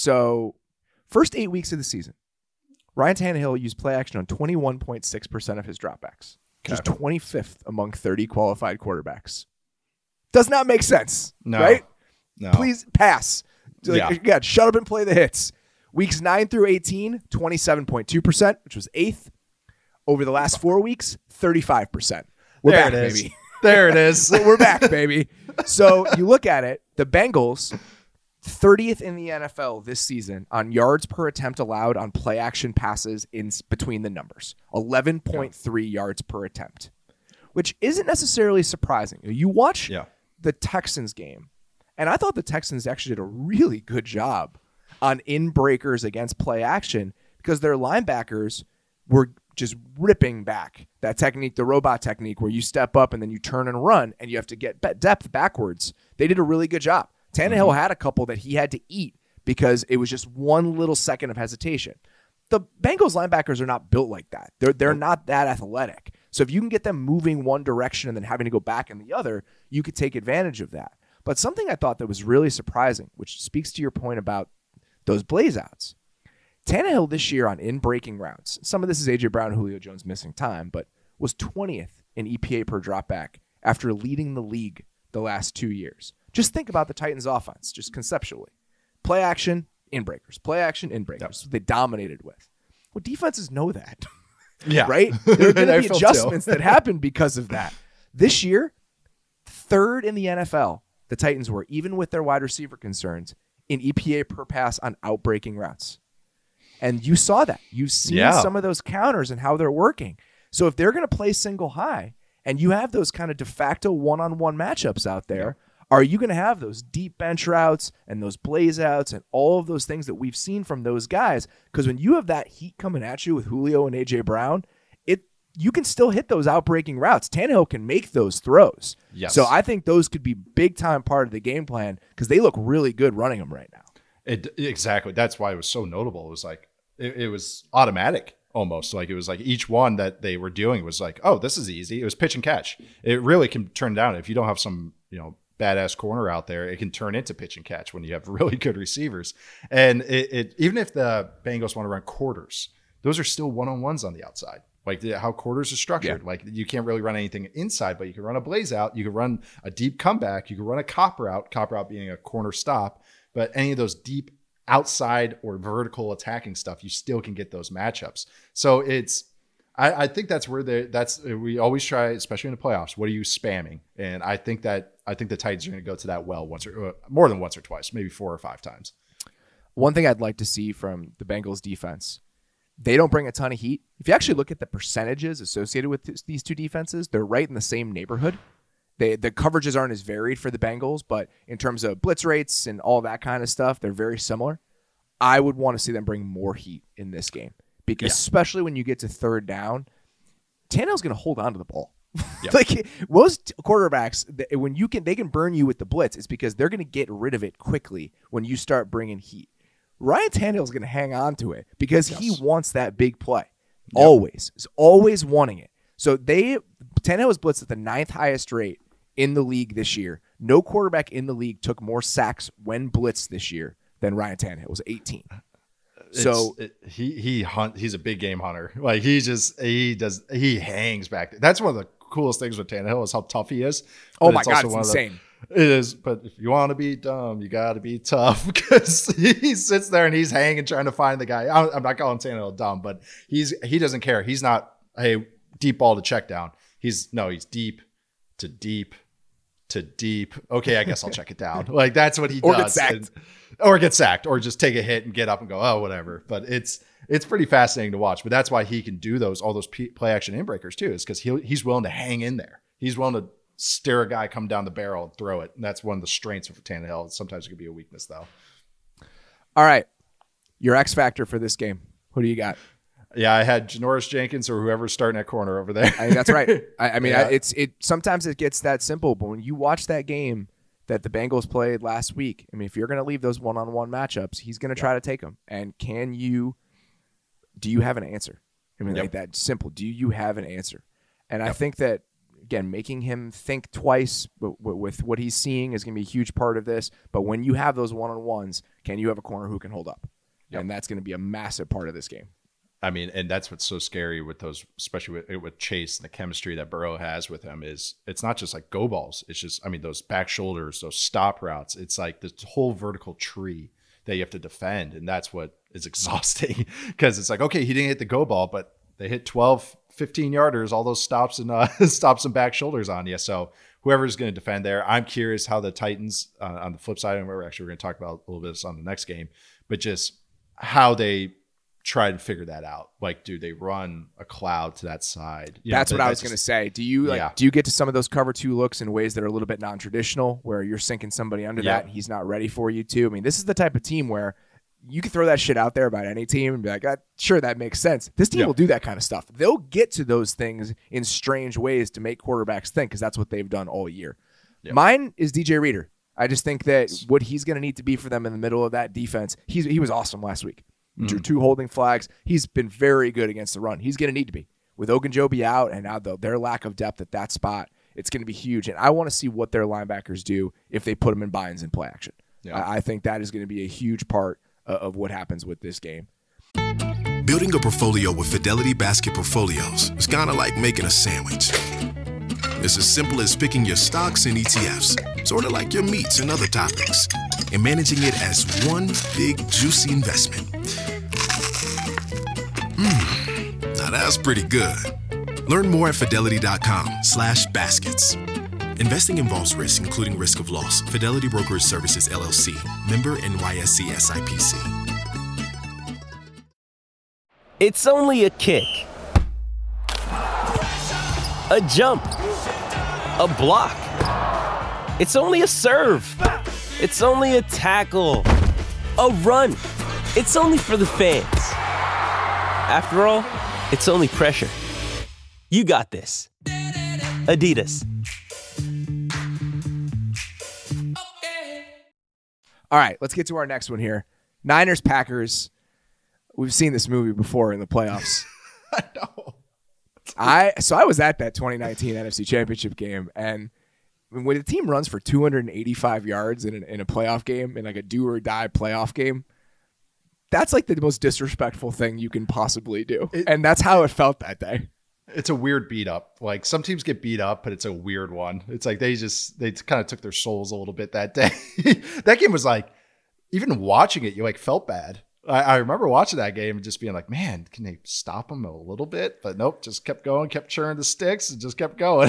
So first eight weeks of the season, Ryan Tannehill used play action on twenty-one point six percent of his dropbacks, which is twenty-fifth among thirty qualified quarterbacks. Does not make sense, no, right? No. Please pass. Like, yeah. yeah, shut up and play the hits. Weeks nine through eighteen, twenty-seven point two percent, which was eighth. Over the last four weeks, thirty-five percent. We're there back, it is. baby. There it is. We're back, baby. So you look at it, the Bengals, thirtieth in the N F L this season on yards per attempt allowed on play action passes in between the numbers. eleven point three yeah. yards per attempt, which isn't necessarily surprising. You watch yeah. the Texans game, and I thought the Texans actually did a really good job on in-breakers against play action because their linebackers were just ripping back that technique, the robot technique where you step up and then you turn and run and you have to get depth backwards. They did a really good job. Tannehill mm-hmm. had a couple that he had to eat because it was just one little second of hesitation. The Bengals linebackers are not built like that. They're they're not that athletic. So if you can get them moving one direction and then having to go back in the other, you could take advantage of that. But something I thought that was really surprising, which speaks to your point about those blaze outs. Tannehill this year on in-breaking routes, some of this is A J Brown and Julio Jones missing time, but was twentieth in E P A per dropback after leading the league the last two years. Just think about the Titans offense, just conceptually. Play action, in-breakers. Play action, in-breakers. Yep. They dominated with. Well, defenses know that. Yeah. Right? There are going to be adjustments that happen because of that. This year, third in the N F L, the Titans were, even with their wide receiver concerns, in E P A per pass on outbreaking routes. And you saw that. You've seen yeah. some of those counters and how they're working. So if they're going to play single high and you have those kind of de facto one-on-one matchups out there, Are you going to have those deep bench routes and those blaze outs and all of those things that we've seen from those guys? Because when you have that heat coming at you with Julio and A J Brown, it you can still hit those outbreaking routes. Tannehill can make those throws. Yes. So I think those could be big time part of the game plan because they look really good running them right now. It, exactly. That's why it was so notable. It was like it, it was automatic almost. Like it was like each one that they were doing was like, oh, this is easy. It was pitch and catch. It really can turn down if you don't have some, you know, badass corner out there. It can turn into pitch and catch when you have really good receivers. And it, it even if the Bengals want to run quarters, those are still one-on-ones on the outside. Like the, how quarters are structured. Yeah. Like you can't really run anything inside, but you can run a blaze out. You can run a deep comeback. You can run a cop route, cop route being a corner stop. But any of those deep outside or vertical attacking stuff, you still can get those matchups. So it's, I, I think that's where the that's we always try, especially in the playoffs. What are you spamming? And I think that I think the Titans are going to go to that well once or uh, more than once or twice, maybe four or five times. One thing I'd like to see from the Bengals defense, they don't bring a ton of heat. If you actually look at the percentages associated with th- these two defenses, they're right in the same neighborhood. They, the coverages aren't as varied for the Bengals, but in terms of blitz rates and all that kind of stuff, they're very similar. I would want to see them bring more heat in this game because yeah. especially when you get to third down, Tannehill's going to hold on to the ball. Yeah. Like most quarterbacks, when you can, they can burn you with the blitz. It's because they're going to get rid of it quickly when you start bringing heat. Ryan Tannehill's going to hang on to it because yes. he wants that big play. Yep. Always. He's always wanting it. So they Tannehill was blitzed at the ninth highest rate in the league this year. No quarterback in the league took more sacks when blitzed this year than Ryan Tannehill. It was eighteen. It's, so it, he he hunt he's a big game hunter. Like he just he does he hangs back there. That's one of the coolest things with Tannehill is how tough he is. Oh my god, it's insane. The, it is, but if you want to be dumb, you got to be tough because he sits there and he's hanging trying to find the guy. I'm not calling Tannehill dumb, but he's he doesn't care. He's not hey deep ball to check down. He's no, he's deep to deep to deep. Okay, I guess I'll check it down. Like that's what he or does. Get sacked. And, or get sacked or just take a hit and get up and go, oh, whatever. But it's it's pretty fascinating to watch. But that's why he can do those all those p- play action inbreakers too, is because he he's willing to hang in there. He's willing to stare a guy come down the barrel and throw it. And that's one of the strengths of Tannehill. Sometimes it could be a weakness though. All right, your X factor for this game. Who do you got? Yeah, I had Janoris Jenkins or whoever's starting at corner over there. I mean, that's right. I, I mean, yeah. I, it's it. Sometimes it gets that simple, but when you watch that game that the Bengals played last week, I mean, if you're going to leave those one-on-one matchups, he's going to try to take them. And can you? Do you have an answer? I mean, yep. like that simple. Do you have an answer? And yep. I think that again, making him think twice w- w- with what he's seeing is going to be a huge part of this. But when you have those one-on-ones, can you have a corner who can hold up? Yep. And that's going to be a massive part of this game. I mean, and that's what's so scary with those, especially with, with Chase and the chemistry that Burrow has with him is it's not just like go balls. It's just, I mean, those back shoulders, those stop routes. It's like this whole vertical tree that you have to defend. And that's what is exhausting because it's like, okay, he didn't hit the go ball, but they hit twelve, fifteen yarders, all those stops and uh, stops and back shoulders on you. So whoever's going to defend there, I'm curious how the Titans uh, on the flip side, and we're actually going to talk about a little bit of this on the next game, but just how they try to figure that out. Like, do they run a cloud to that side? You that's know, what I was going to say. Do you like? Yeah. Do you get to some of those cover two looks in ways that are a little bit non-traditional, where you're sinking somebody under yeah. that and he's not ready for you to? I mean, this is the type of team where you can throw that shit out there about any team and be like, ah, sure, that makes sense. This team yeah. will do that kind of stuff. They'll get to those things in strange ways to make quarterbacks think, because that's what they've done all year. Yeah. Mine is D J Reader. I just think that what he's going to need to be for them in the middle of that defense, he's he was awesome last week. Mm-hmm. Drew two holding flags. He's been very good against the run. He's going to need to be. With Ogunjobi out and now the, their lack of depth at that spot, it's going to be huge. And I want to see what their linebackers do if they put them in binds in play action. Yeah. I, I think that is going to be a huge part uh, of what happens with this game. Building a portfolio with Fidelity Basket Portfolios is kind of like making a sandwich. It's as simple as picking your stocks and E T Fs, sort of like your meats and other topics, and managing it as one big, juicy investment. Mmm, now that's pretty good. Learn more at fidelity.com slash baskets. Investing involves risk, including risk of loss. Fidelity Brokerage Services, L L C. Member N Y S E S I P C. It's only a kick. A jump. A block. It's only a serve. It's only a tackle. A run. It's only for the fans. After all, it's only pressure. You got this. Adidas. All right, let's get to our next one here. Niners, Packers. We've seen this movie before in the playoffs. I know. I so I was at that twenty nineteen N F C Championship game, and when a team runs for two hundred eighty-five yards in, an, in a playoff game, in like a do or die playoff game, that's like the most disrespectful thing you can possibly do. It, and that's how it felt that day. It's a weird beat up. Like some teams get beat up, but it's a weird one. It's like they just they kind of took their souls a little bit that day. That game was like, even watching it, you like felt bad. I, I remember watching that game and just being like, man, can they stop them a little bit? But nope, just kept going, kept churning the sticks, and just kept going.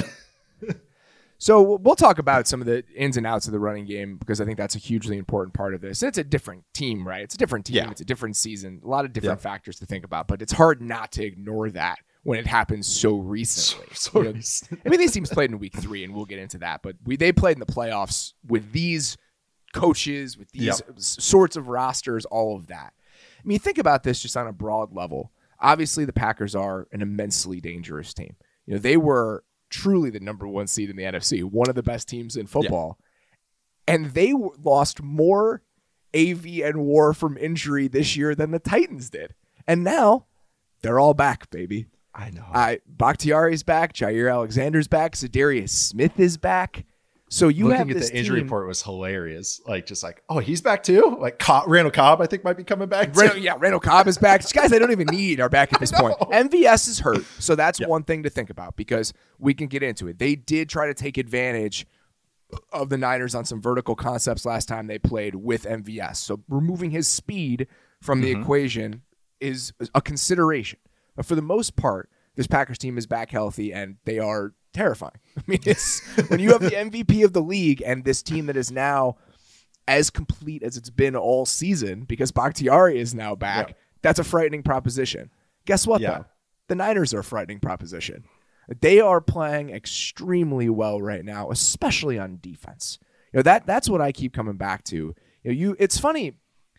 So we'll talk about some of the ins and outs of the running game because I think that's a hugely important part of this. And it's a different team, right? It's a different team. Yeah. It's a different season. A lot of different yeah. factors to think about, but it's hard not to ignore that when it happens so recently. So, so you know, recent. I mean, these teams played in week three, and we'll get into that, but we they played in the playoffs with these coaches, with these yep. sorts of rosters, all of that. I mean, think about this just on a broad level. Obviously, the Packers are an immensely dangerous team. You know, they were truly the number one seed in the N F C, one of the best teams in football. Yeah. And they w- lost more A V and WAR from injury this year than the Titans did. And now they're all back, baby. I know. Uh, Bakhtiari's back. Jair Alexander's back. Za'Darius Smith is back. So you Looking have at this the injury team, report was hilarious. Like, just like, oh, he's back too? Like, Cobb, Randall Cobb, I think, might be coming back too. Randall, yeah, Randall Cobb is back. These guys I don't even need are back at this point. M V S is hurt, so that's yeah. one thing to think about because we can get into it. They did try to take advantage of the Niners on some vertical concepts last time they played with M V S. So removing his speed from the mm-hmm. equation is a consideration. But for the most part, this Packers team is back healthy, and they are terrifying. I mean, it's when you have the M V P of the league and this team that is now as complete as it's been all season because Bakhtiari is now back, yeah. that's a frightening proposition. Guess what, yeah. though? The Niners are a frightening proposition. They are playing extremely well right now, especially on defense. You know, that that's what I keep coming back to. You know, you it's funny,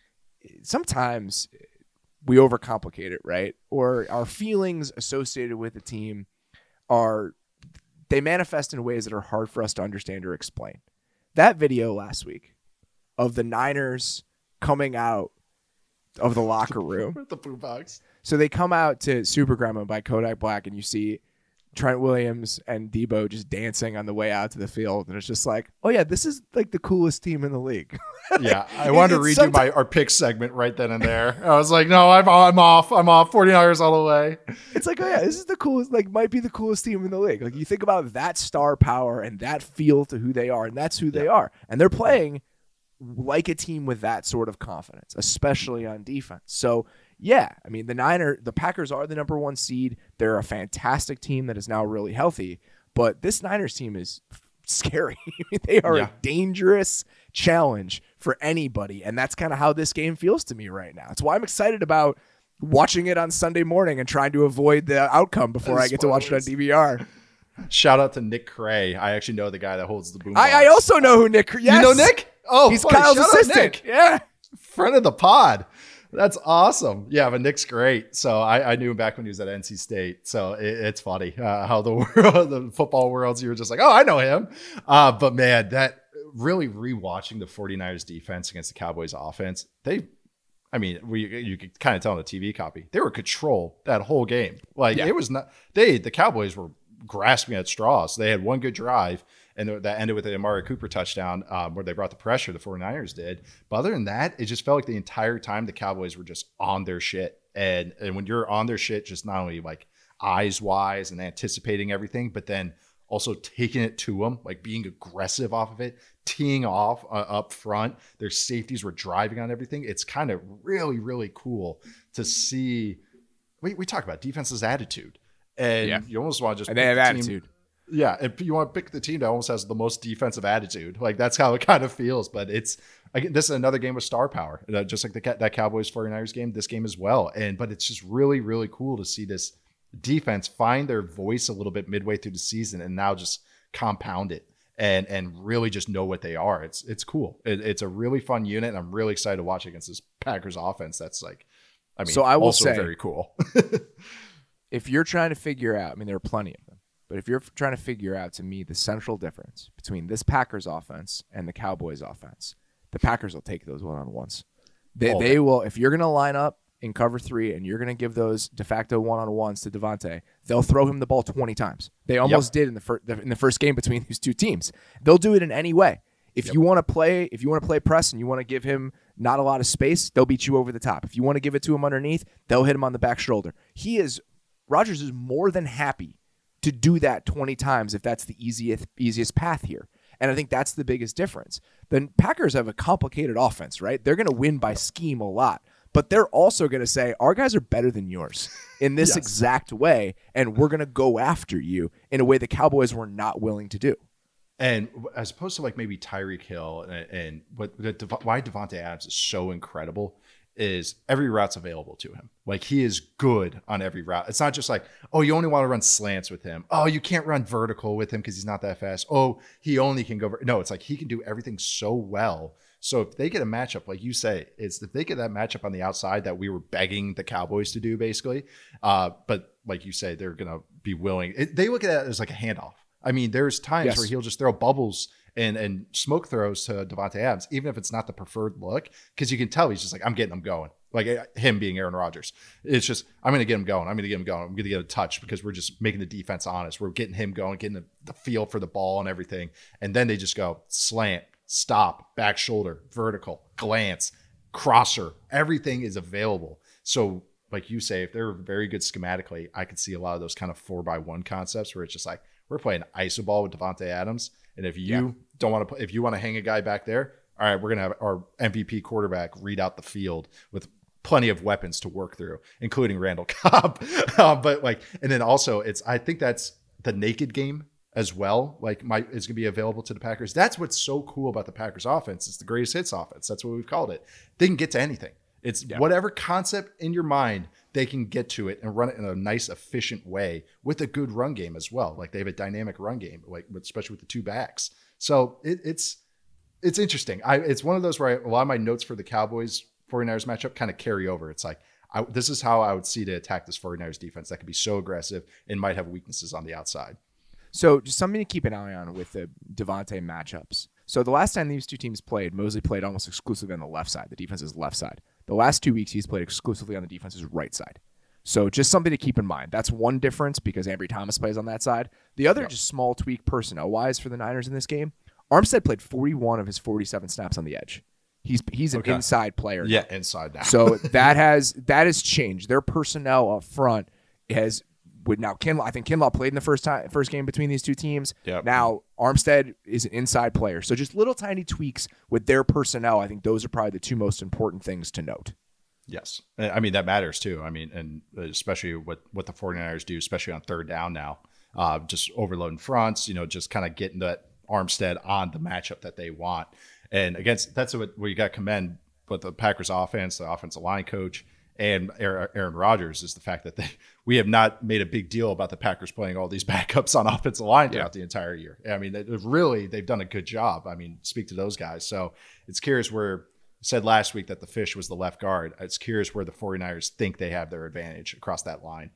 sometimes we overcomplicate it, right? Or our feelings associated with the team are they manifest in ways that are hard for us to understand or explain. That video last week of the Niners coming out of the locker room. The boom box. So they come out to Super Grandma by Kodak Black, and you see Trent Williams and Debo just dancing on the way out to the field. And it's just like, oh, yeah, this is like the coolest team in the league. Yeah, I wanted to read you my our pick segment right then and there. I was like, no, I'm I'm off. I'm off. forty-niners all the way. It's like, oh, yeah, this is the coolest, like, might be the coolest team in the league. Like, you think about that star power and that feel to who they are, and that's who yeah. they are. And they're playing like a team with that sort of confidence, especially on defense. So, yeah, I mean, the Niner, the Packers are the number one seed. They're a fantastic team that is now really healthy, but this Niners team is scary. They are yeah. a dangerous challenge for anybody, and that's kind of how this game feels to me right now. It's why I'm excited about watching it on Sunday morning and trying to avoid the outcome before I get to watch it on D V R. Shout out to Nick Cray. I actually know the guy that holds the boom. I, I also know who Nick. Yes. You know Nick? Oh, he's funny. Kyle's Shout assistant. Yeah, friend of the pod. That's awesome. Yeah, but Nick's great. So I, I knew him back when he was at N C State. So it, it's funny uh, how the world, the football worlds, you were just like, oh, I know him. Uh, but man, that really rewatching the forty-niners defense against the Cowboys offense, they, I mean, we you could kind of tell on the T V copy, they were control that whole game. Like yeah. it was not, they, the Cowboys were grasping at straws. They had one good drive, and that ended with the Amari Cooper touchdown um, where they brought the pressure, the forty-niners did. But other than that, it just felt like the entire time the Cowboys were just on their shit. And and when you're on their shit, just not only like eyes-wise and anticipating everything, but then also taking it to them, like being aggressive off of it, teeing off uh, up front. Their safeties were driving on everything. It's kind of really, really cool to see. We, we talk about defense's attitude. And yeah. you almost want to just and they have the attitude. Team. Yeah, if you want to pick the team that almost has the most defensive attitude, like that's how it kind of feels. But it's again, this is another game with star power, just like the that Cowboys forty-niners game. This game as well, and but it's just really really cool to see this defense find their voice a little bit midway through the season, and now just compound it. and and really just know what they are. It's it's cool. It, it's a really fun unit, and I'm really excited to watch against this Packers offense. That's like, I mean, so I will also say, very cool. If you're trying to figure out, I mean, there are plenty of them, but if you're trying to figure out, to me, the central difference between this Packers offense and the Cowboys offense, the Packers will take those one-on-ones. They All they day. will, if you're going to line up in cover three and you're going to give those de facto one-on-ones to Devontae, they'll throw him the ball twenty times. They almost yep. did in the, fir- in the first game between these two teams. They'll do it in any way. If yep. you want to play, if you want to play press and you want to give him not a lot of space, they'll beat you over the top. If you want to give it to him underneath, they'll hit him on the back shoulder. He is Rodgers is more than happy to do that twenty times if that's the easiest easiest path here. And I think that's the biggest difference. The Packers have a complicated offense, right? They're going to win by scheme a lot, but they're also going to say, our guys are better than yours in this yes. exact way, and we're going to go after you in a way the Cowboys were not willing to do. And as opposed to like maybe Tyreek Hill and, and what why Davante Adams is so incredible is every route's available to him. Like, he is good on every route. It's not just like, oh, you only want to run slants with him. Oh, you can't run vertical with him because he's not that fast. Oh, he only can go. Ver-. No, it's like he can do everything so well. So if they get a matchup, like you say, it's if they get that matchup on the outside that we were begging the Cowboys to do, basically. Uh, but like you say, they're going to be willing. It, they look at it as like a handoff. I mean, there's times yes. where he'll just throw bubbles and and smoke throws to Davante Adams, even if it's not the preferred look, because you can tell he's just like, I'm getting them going. Like him being Aaron Rodgers. It's just, I'm going to get him going. I'm going to get him going. I'm going to get a touch because we're just making the defense honest. We're getting him going, getting the, the feel for the ball and everything. And then they just go slant, stop, back shoulder, vertical, glance, crosser. Everything is available. So like you say, if they're very good schematically, I could see a lot of those kind of four by one concepts where it's just like, we're playing iso ball with Davante Adams. And if you yeah. don't want to, if you want to hang a guy back there, all right, we're going to have our M V P quarterback read out the field with plenty of weapons to work through, including Randall Cobb. uh, but like, and then also it's, I think that's the naked game as well. Like my, is going to be available to the Packers. That's what's so cool about the Packers offense. It's the greatest hits offense. That's what we've called it. They can get to anything. It's yeah. whatever concept in your mind, they can get to it and run it in a nice, efficient way with a good run game as well. Like they have a dynamic run game, like especially with the two backs. So it, it's it's interesting. I it's one of those where I, a lot of my notes for the Cowboys forty-niners matchup kind of carry over. It's like I, this is how I would see to attack this forty-niners defense that could be so aggressive and might have weaknesses on the outside. So just something to keep an eye on with the Devontae matchups. So the last time these two teams played, Mosley played almost exclusively on the left side. The defense's left side. The last two weeks, he's played exclusively on the defense's right side. So just something to keep in mind. That's one difference because Ambry Thomas plays on that side. The other yep. just small tweak personnel-wise for the Niners in this game, Armstead played forty-one of his forty-seven snaps on the edge. He's he's an okay. inside player. Yeah, now. inside now. So that has that has changed. Their personnel up front has with now Kinlaw. I think Kinlaw played in the first time first game between these two teams. Yep. Now Armstead is an inside player. So just little tiny tweaks with their personnel. I think those are probably the two most important things to note. Yes. I mean, that matters too. I mean, and especially what, what the forty-niners do, especially on third down now, uh, just overloading fronts, you know, just kind of getting that Armstead on the matchup that they want. And against, that's what we got to commend with the Packers offense, the offensive line coach, and Aaron Rodgers is the fact that they, we have not made a big deal about the Packers playing all these backups on offensive line throughout yeah. the entire year. I mean, they've really, they've done a good job. I mean, speak to those guys. So it's curious where, said last week that the fish was the left guard. It's curious where the forty-niners think they have their advantage across that line.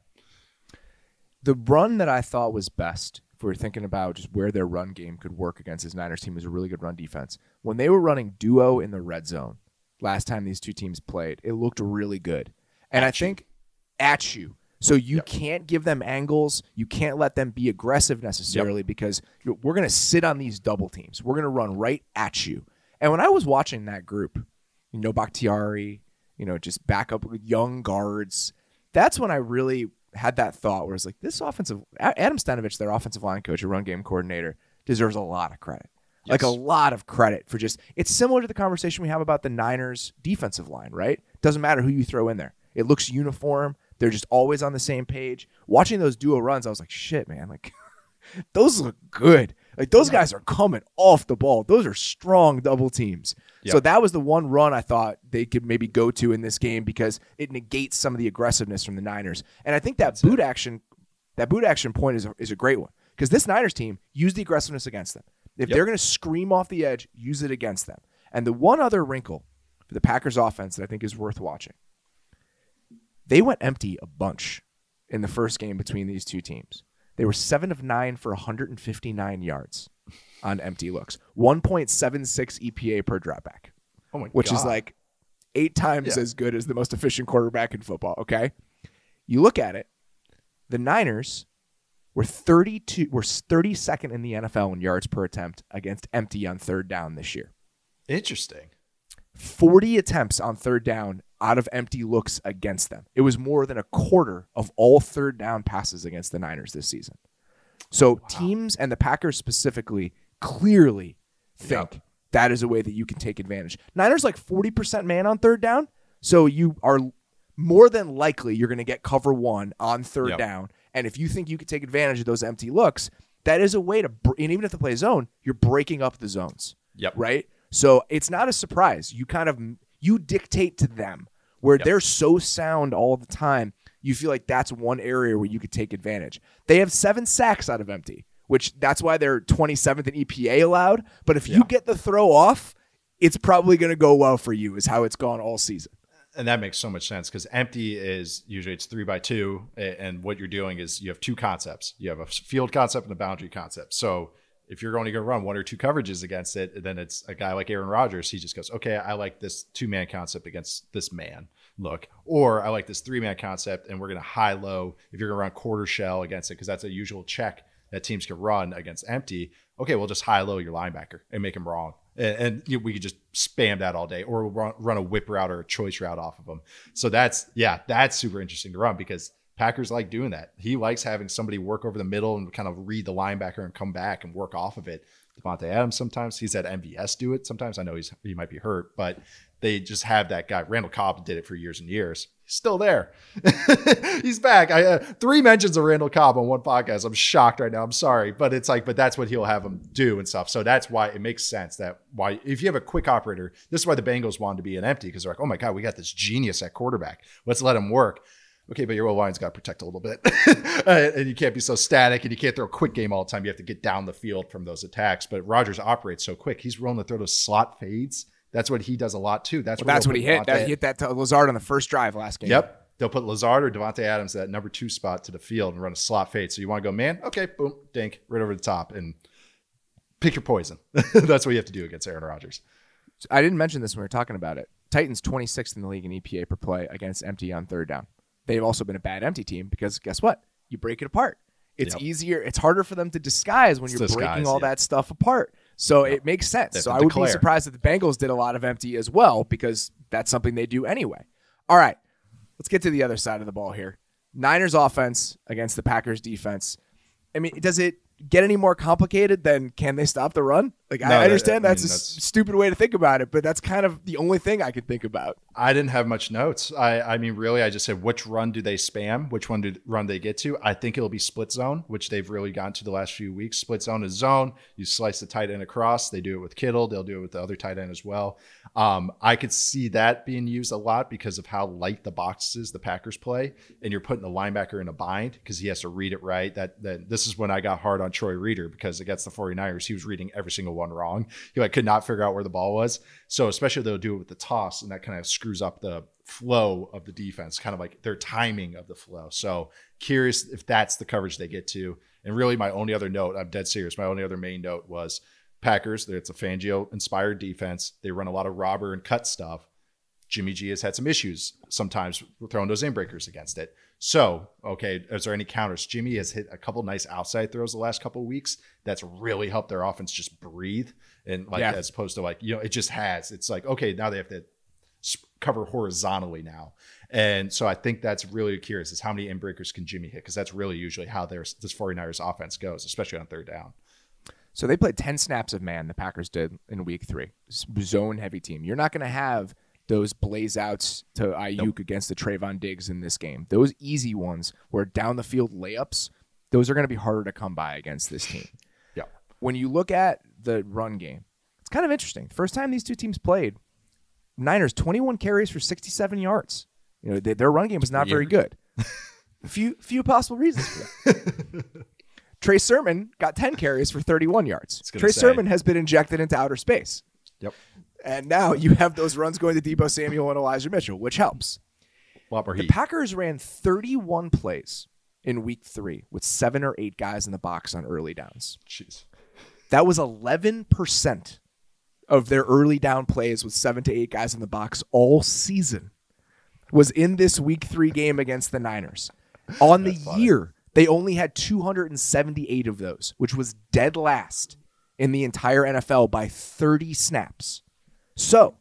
The run that I thought was best, if we were thinking about just where their run game could work against this Niners team, was a really good run defense. When they were running duo in the red zone last time these two teams played, it looked really good. And at I you. think at you. So you yep. can't give them angles. You can't let them be aggressive necessarily yep. because we're going to sit on these double teams. We're going to run right at you. And when I was watching that group, you know, Bakhtiari, you know, just back up with young guards, that's when I really had that thought where it's like, this offensive, Adam Stenavich, their offensive line coach, a run game coordinator, deserves a lot of credit. Yes. Like a lot of credit for just, it's similar to the conversation we have about the Niners defensive line, right? Doesn't matter who you throw in there. It looks uniform. They're just always on the same page. Watching those duo runs, I was like, shit, man, like those look good. Like those guys are coming off the ball. Those are strong double teams. Yep. So that was the one run I thought they could maybe go to in this game because it negates some of the aggressiveness from the Niners. And I think that That's boot it. action, that boot action point is a, is a great one because this Niners team used the aggressiveness against them. If Yep. they're going to scream off the edge, use it against them. And the one other wrinkle for the Packers offense that I think is worth watching, they went empty a bunch in the first game between these two teams. They were seven of nine for one hundred fifty-nine yards on empty looks, one point seven six E P A per dropback, oh my which God. is like eight times Yeah. as good as the most efficient quarterback in football. Okay, you look at it, the Niners were thirty-two, were thirty-second in the N F L in yards per attempt against empty on third down this year. Interesting. forty attempts on third down out of empty looks against them. It was more than a quarter of all third down passes against the Niners this season. So wow. Teams, and the Packers specifically, clearly think yep. that is a way that you can take advantage. Niners like forty percent man on third down, so you are more than likely you're going to get cover one on third yep. down. And if you think you can take advantage of those empty looks, that is a way to, and even if they play zone, you're breaking up the zones. Yep. Right? So it's not a surprise. You kind of, you dictate to them where yep. they're so sound all the time. You feel like that's one area where you could take advantage. They have seven sacks out of empty, which that's why they're twenty-seventh in E P A allowed. But if yeah. you get the throw off, it's probably going to go well for you, is how it's gone all season. And that makes so much sense because empty is usually it's three by two. And what you're doing is you have two concepts. You have a field concept and a boundary concept. So if you're only going to run one or two coverages against it, then it's a guy like Aaron Rodgers. He just goes, okay, I like this two-man concept against this man look. Or I like this three-man concept, and we're going to high-low if you're going to run quarter shell against it because that's a usual check that teams can run against empty. Okay, we'll just high-low your linebacker and make him wrong. And, and you know, we could just spam that all day or run, run a whip route or a choice route off of them. So that's, yeah, that's super interesting to run because Packers like doing that. He likes having somebody work over the middle and kind of read the linebacker and come back and work off of it. Devontae Adams sometimes. He's had M V S do it sometimes. I know he's he might be hurt, but they just have that guy. Randall Cobb did it for years and years. He's still there. He's back. I uh, three mentions of Randall Cobb on one podcast. I'm shocked right now. I'm sorry, but it's like, but that's what he'll have him do and stuff. So that's why it makes sense that why if you have a quick operator, this is why the Bengals wanted to be an empty because they're like, oh my God, we got this genius at quarterback. Let's let him work. Okay, but your O-line's got to protect a little bit. And you can't be so static, and you can't throw a quick game all the time. You have to get down the field from those attacks. But Rodgers operates so quick. He's willing to throw those slot fades. That's what he does a lot, too. That's, well, that's what he hit. That, he hit that to Lazard on the first drive last game. Yep. They'll put Lazard or Devontae Adams at that number two spot to the field and run a slot fade. So you want to go, man? Okay, boom, dink, right over the top. And pick your poison. That's what you have to do against Aaron Rodgers. I didn't mention this when we were talking about it. Titans twenty-sixth in the league in E P A per play against empty on third down. They've also been a bad empty team because guess what? You break it apart. It's yep. easier. It's harder for them to disguise when it's you're disguise, breaking all yeah. that stuff apart. So yep. it makes sense. So I would declare. be surprised if the Bengals did a lot of empty as well because that's something they do anyway. All right, let's get to the other side of the ball here. Niners offense against the Packers defense. I mean, does it get any more complicated than can they stop the run? Like no, I understand that, I mean, that's a that's, stupid way to think about it, but that's kind of the only thing I could think about. I didn't have much notes. I, I mean, really, I just said which run do they spam? Which one do run they get to? I think it'll be split zone, which they've really gotten to the last few weeks. Split zone is zone. You slice the tight end across. They do it with Kittle. They'll do it with the other tight end as well. Um, I could see that being used a lot because of how light the boxes the Packers play, and you're putting the linebacker in a bind because he has to read it right. That, that this is when I got hard on Troy Reader because against the 49ers, he was reading every single one wrong. He like could not figure out where the ball was. So especially they'll do it with the toss, and that kind of screws up the flow of the defense, kind of like their timing of the flow. So curious if that's the coverage they get to. And really my only other note, I'm dead serious, my only other main note was Packers, it's a Fangio-inspired defense. They run a lot of robber and cut stuff. Jimmy G has had some issues sometimes throwing those in-breakers against it. So, okay, is there any counters? Jimmy has hit a couple nice outside throws the last couple of weeks. That's really helped their offense just breathe. And like, yeah. as opposed to like, you know, it just has. It's like, okay, now they have to cover horizontally now. And so I think that's really curious is how many in-breakers can Jimmy hit? Because that's really usually how their this 49ers offense goes, especially on third down. So they played ten snaps of man, the Packers did in week three. Zone heavy team. You're not going to have those blaze outs to Ayuk nope. against the Trayvon Diggs in this game. Those easy ones where down the field layups, those are going to be harder to come by against this team. Yeah. When you look at the run game, it's kind of interesting. The first time these two teams played, Niners twenty-one carries for sixty-seven yards. You know, they, their run game was not very good. few few possible reasons for that. Trey Sermon got ten carries for thirty-one yards. Trey say. Sermon has been injected into outer space. Yep. And now you have those runs going to Deebo Samuel and Elijah Mitchell, which helps. A lot more The heat. Packers ran thirty-one plays in week three with seven or eight guys in the box on early downs. Jeez. That was eleven percent of their early down plays with seven to eight guys in the box all season was in this week three game against the Niners. On the year, they only had two hundred seventy-eight of those, which was dead last in the entire N F L by thirty snaps. So,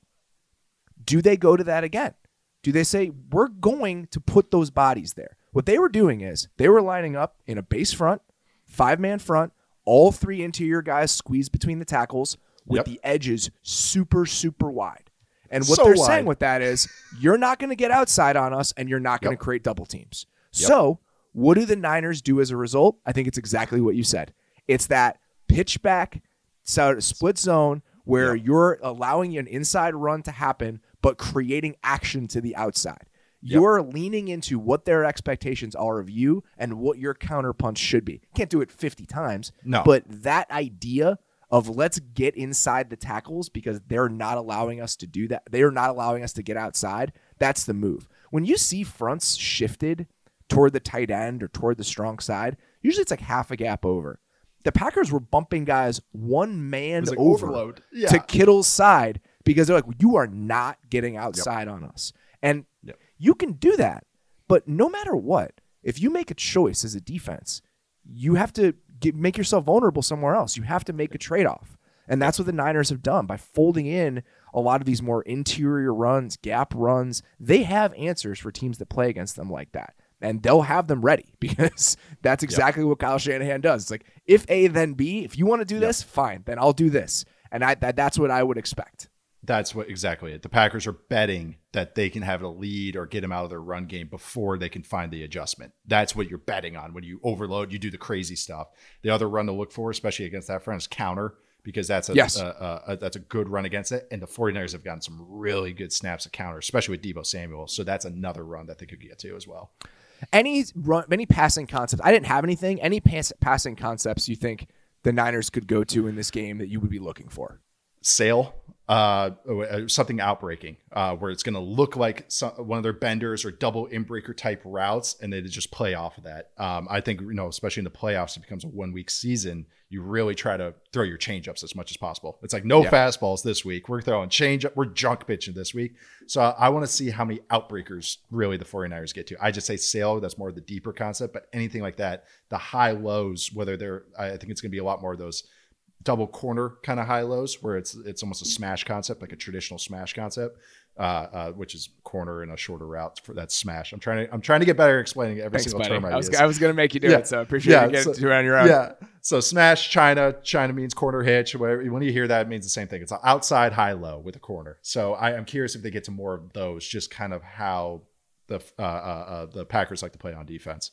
do they go to that again? Do they say, we're going to put those bodies there? What they were doing is they were lining up in a base front, five-man front, all three interior guys squeezed between the tackles with Yep. the edges super, super wide. And what So they're wide. saying with that is, you're not going to get outside on us, and you're not going to Yep. create double teams. Yep. So, what do the Niners do as a result? I think it's exactly what you said. It's that pitch back, so split zone, where Yep. you're allowing an inside run to happen, but creating action to the outside. Yep. You're leaning into what their expectations are of you and what your counterpunch should be. Can't do it fifty times. No. But that idea of let's get inside the tackles because they're not allowing us to do that. They are not allowing us to get outside. That's the move. When you see fronts shifted toward the tight end or toward the strong side, usually it's like half a gap over. The Packers were bumping guys one man like over overload. Yeah. to Kittle's side because they're like, you are not getting outside on us. And Yep. you can do that, but no matter what, if you make a choice as a defense, you have to get, make yourself vulnerable somewhere else. You have to make a trade-off. And that's what the Niners have done by folding in a lot of these more interior runs, gap runs. They have answers for teams that play against them like that. And they'll have them ready because that's exactly yep. what Kyle Shanahan does. It's like, if A, then B. If you want to do yep. this, fine, then I'll do this. And I, that, that's what I would expect. That's what exactly it. The Packers are betting that they can have a lead or get them out of their run game before they can find the adjustment. That's what you're betting on. When you overload, you do the crazy stuff. The other run to look for, especially against that front, is counter, because that's a, yes. a, a, a that's a good run against it. And the 49ers have gotten some really good snaps of counter, especially with Deebo Samuel. So that's another run that they could get to as well. Any run, any passing concepts? I didn't have anything. Any pass, passing concepts you think the Niners could go to in this game that you would be looking for? Sail, uh, something outbreaking, uh, where it's going to look like some, one of their benders or double inbreaker type routes, and they just play off of that. Um, I think, you know, especially in the playoffs, it becomes a one week season. You really try to throw your changeups as much as possible. It's like no yeah. fastballs this week. We're throwing change up. We're junk pitching this week. So I want to see how many outbreakers really the 49ers get to. I just say sail. That's more of the deeper concept, but anything like that, the high lows, whether they're, I think it's going to be a lot more of those double corner kind of high lows where it's it's almost a smash concept, like a traditional smash concept, uh, uh, which is corner and a shorter route for that smash. I'm trying to I'm trying to get better at explaining every Thanks, single buddy. term I, I was use. I was going to make you do yeah. it, so I appreciate yeah, you getting so, to it on your own. Yeah. So smash China. China means corner hitch. Whatever. When you hear that, it means the same thing. It's an outside high low with a corner. So I, I'm curious if they get to more of those. Just kind of how the uh, uh, uh, the Packers like to play on defense.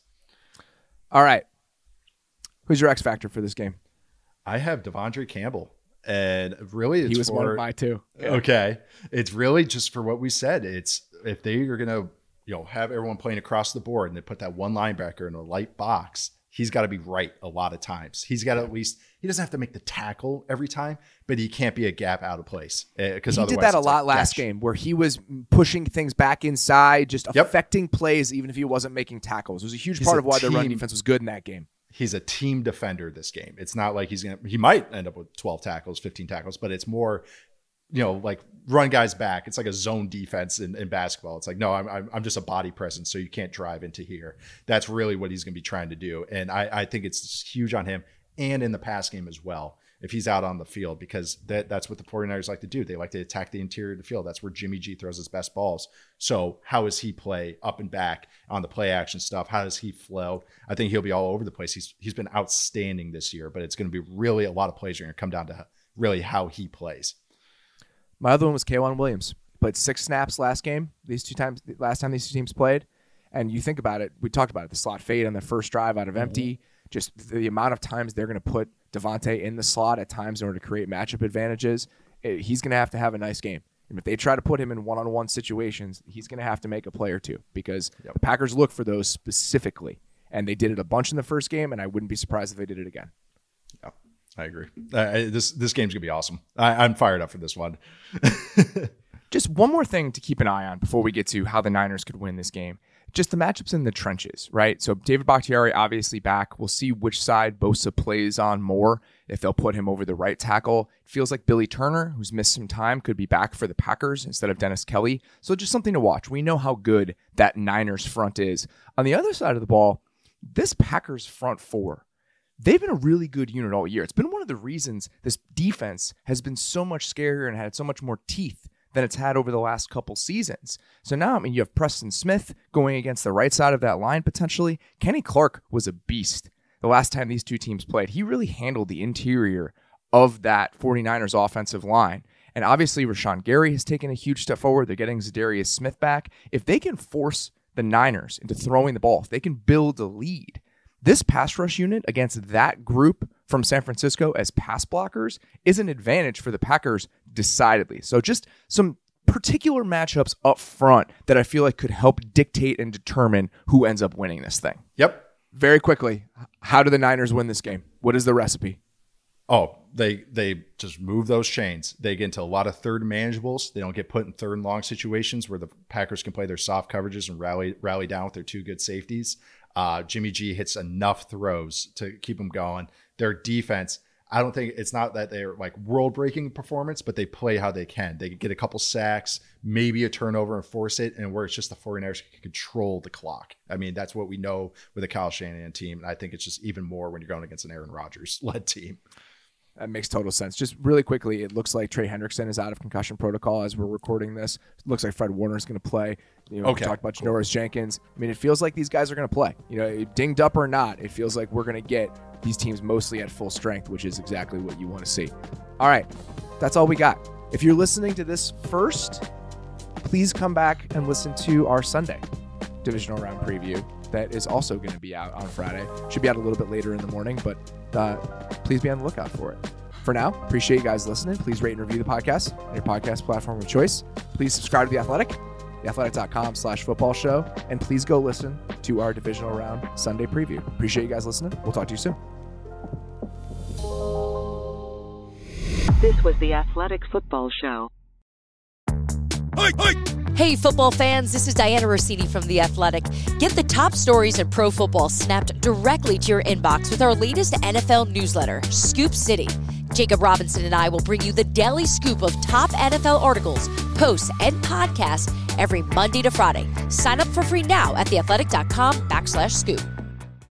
All right. Who's your X factor for this game? I have Devondre Campbell. And really, it's he was for, one of my two. Yeah. Okay, it's really just for what we said. It's if they are going to, you know, have everyone playing across the board and they put that one linebacker in a light box, he's got to be right a lot of times. He's got to at least he doesn't have to make the tackle every time, but he can't be a gap out of place because he did that a lot like last catch. game where he was pushing things back inside, just yep. affecting plays, even if he wasn't making tackles. It was a huge he's part a of why team. the run defense was good in that game. He's a team defender this game. It's not like he's going to, he might end up with twelve tackles, fifteen tackles, but it's more, you know, like run guys back. It's like a zone defense in, in basketball. It's like, no, I'm, I'm, I'm just a body presence. So you can't drive into here. That's really what he's going to be trying to do. And I, I think it's huge on him and in the pass game as well, if he's out on the field, because that, that's what the 49ers like to do. They like to attack the interior of the field. That's where Jimmy G throws his best balls. So how does he play up and back on the play action stuff? How does he flow? I think he'll be all over the place. He's He's been outstanding this year, but it's going to be really a lot of plays are going to come down to really how he plays. My other one was K'Waun Williams. Played six snaps last game, these two times, last time these two teams played. And you think about it, we talked about it, the slot fade on the first drive out of empty, mm-hmm. just the amount of times they're going to put Devontae in the slot at times in order to create matchup advantages. It, he's going to have to have a nice game. And if they try to put him in one-on-one situations, he's going to have to make a play or two because yep. the Packers look for those specifically. And they did it a bunch in the first game, and I wouldn't be surprised if they did it again. Yeah, I agree. Uh, this this game's going to be awesome. I, I'm fired up for this one. Just one more thing to keep an eye on before we get to how the Niners could win this game. Just the matchups in the trenches, right? So David Bakhtiari obviously back. We'll see which side Bosa plays on more, if they'll put him over the right tackle. It feels like Billy Turner, who's missed some time, could be back for the Packers instead of Dennis Kelly. So just something to watch. We know how good that Niners front is. On the other side of the ball, this Packers front four, they've been a really good unit all year. It's been one of the reasons this defense has been so much scarier and had so much more teeth than it's had over the last couple seasons. So now, I mean, you have Preston Smith going against the right side of that line potentially. Kenny Clark was a beast the last time these two teams played. He really handled the interior of that 49ers offensive line. And obviously, Rashawn Gary has taken a huge step forward. They're getting Zadarius Smith back. If they can force the Niners into throwing the ball, if they can build a lead, this pass rush unit against that group from San Francisco as pass blockers is an advantage for the Packers decidedly. So just some particular matchups up front that I feel like could help dictate and determine who ends up winning this thing. Yep. Very quickly, how do the Niners win this game? What is the recipe? Oh, they they just move those chains. They get into a lot of third manageables. They don't get put in third and long situations where the Packers can play their soft coverages and rally rally down with their two good safeties. Uh, Jimmy G hits enough throws to keep them going. Their defense, I don't think it's not that they're like world-breaking performance, but they play how they can. They get a couple sacks, maybe a turnover and force it, and where it's just the 49ers can control the clock. I mean, that's what we know with a Kyle Shanahan team, and I think it's just even more when you're going against an Aaron Rodgers-led team. That makes total sense. Just really quickly, it looks like Trey Hendrickson is out of concussion protocol as we're recording this. It looks like Fred Warner is going to play. You know, okay. We talked about cool. Janoris Jenkins. I mean, it feels like these guys are going to play. You know, dinged up or not, it feels like we're going to get these teams mostly at full strength, which is exactly what you want to see. All right, that's all we got. If you're listening to this first, please come back and listen to our Sunday divisional round preview that is also going to be out on Friday. Should be out a little bit later in the morning, but uh, please be on the lookout for it. For now, appreciate you guys listening. Please rate and review the podcast on your podcast platform of choice. Please subscribe to The Athletic, theathletic.com slash football show, and please go listen to our divisional round Sunday preview. Appreciate you guys listening. We'll talk to you soon. This was The Athletic Football Show. Hey, hey. Hey, football fans, this is Diana Rossini from The Athletic. Get the top stories in pro football snapped directly to your inbox with our latest N F L newsletter, Scoop City. Jacob Robinson and I will bring you the daily scoop of top N F L articles, posts, and podcasts every Monday to Friday. Sign up for free now at theathletic.com backslash scoop.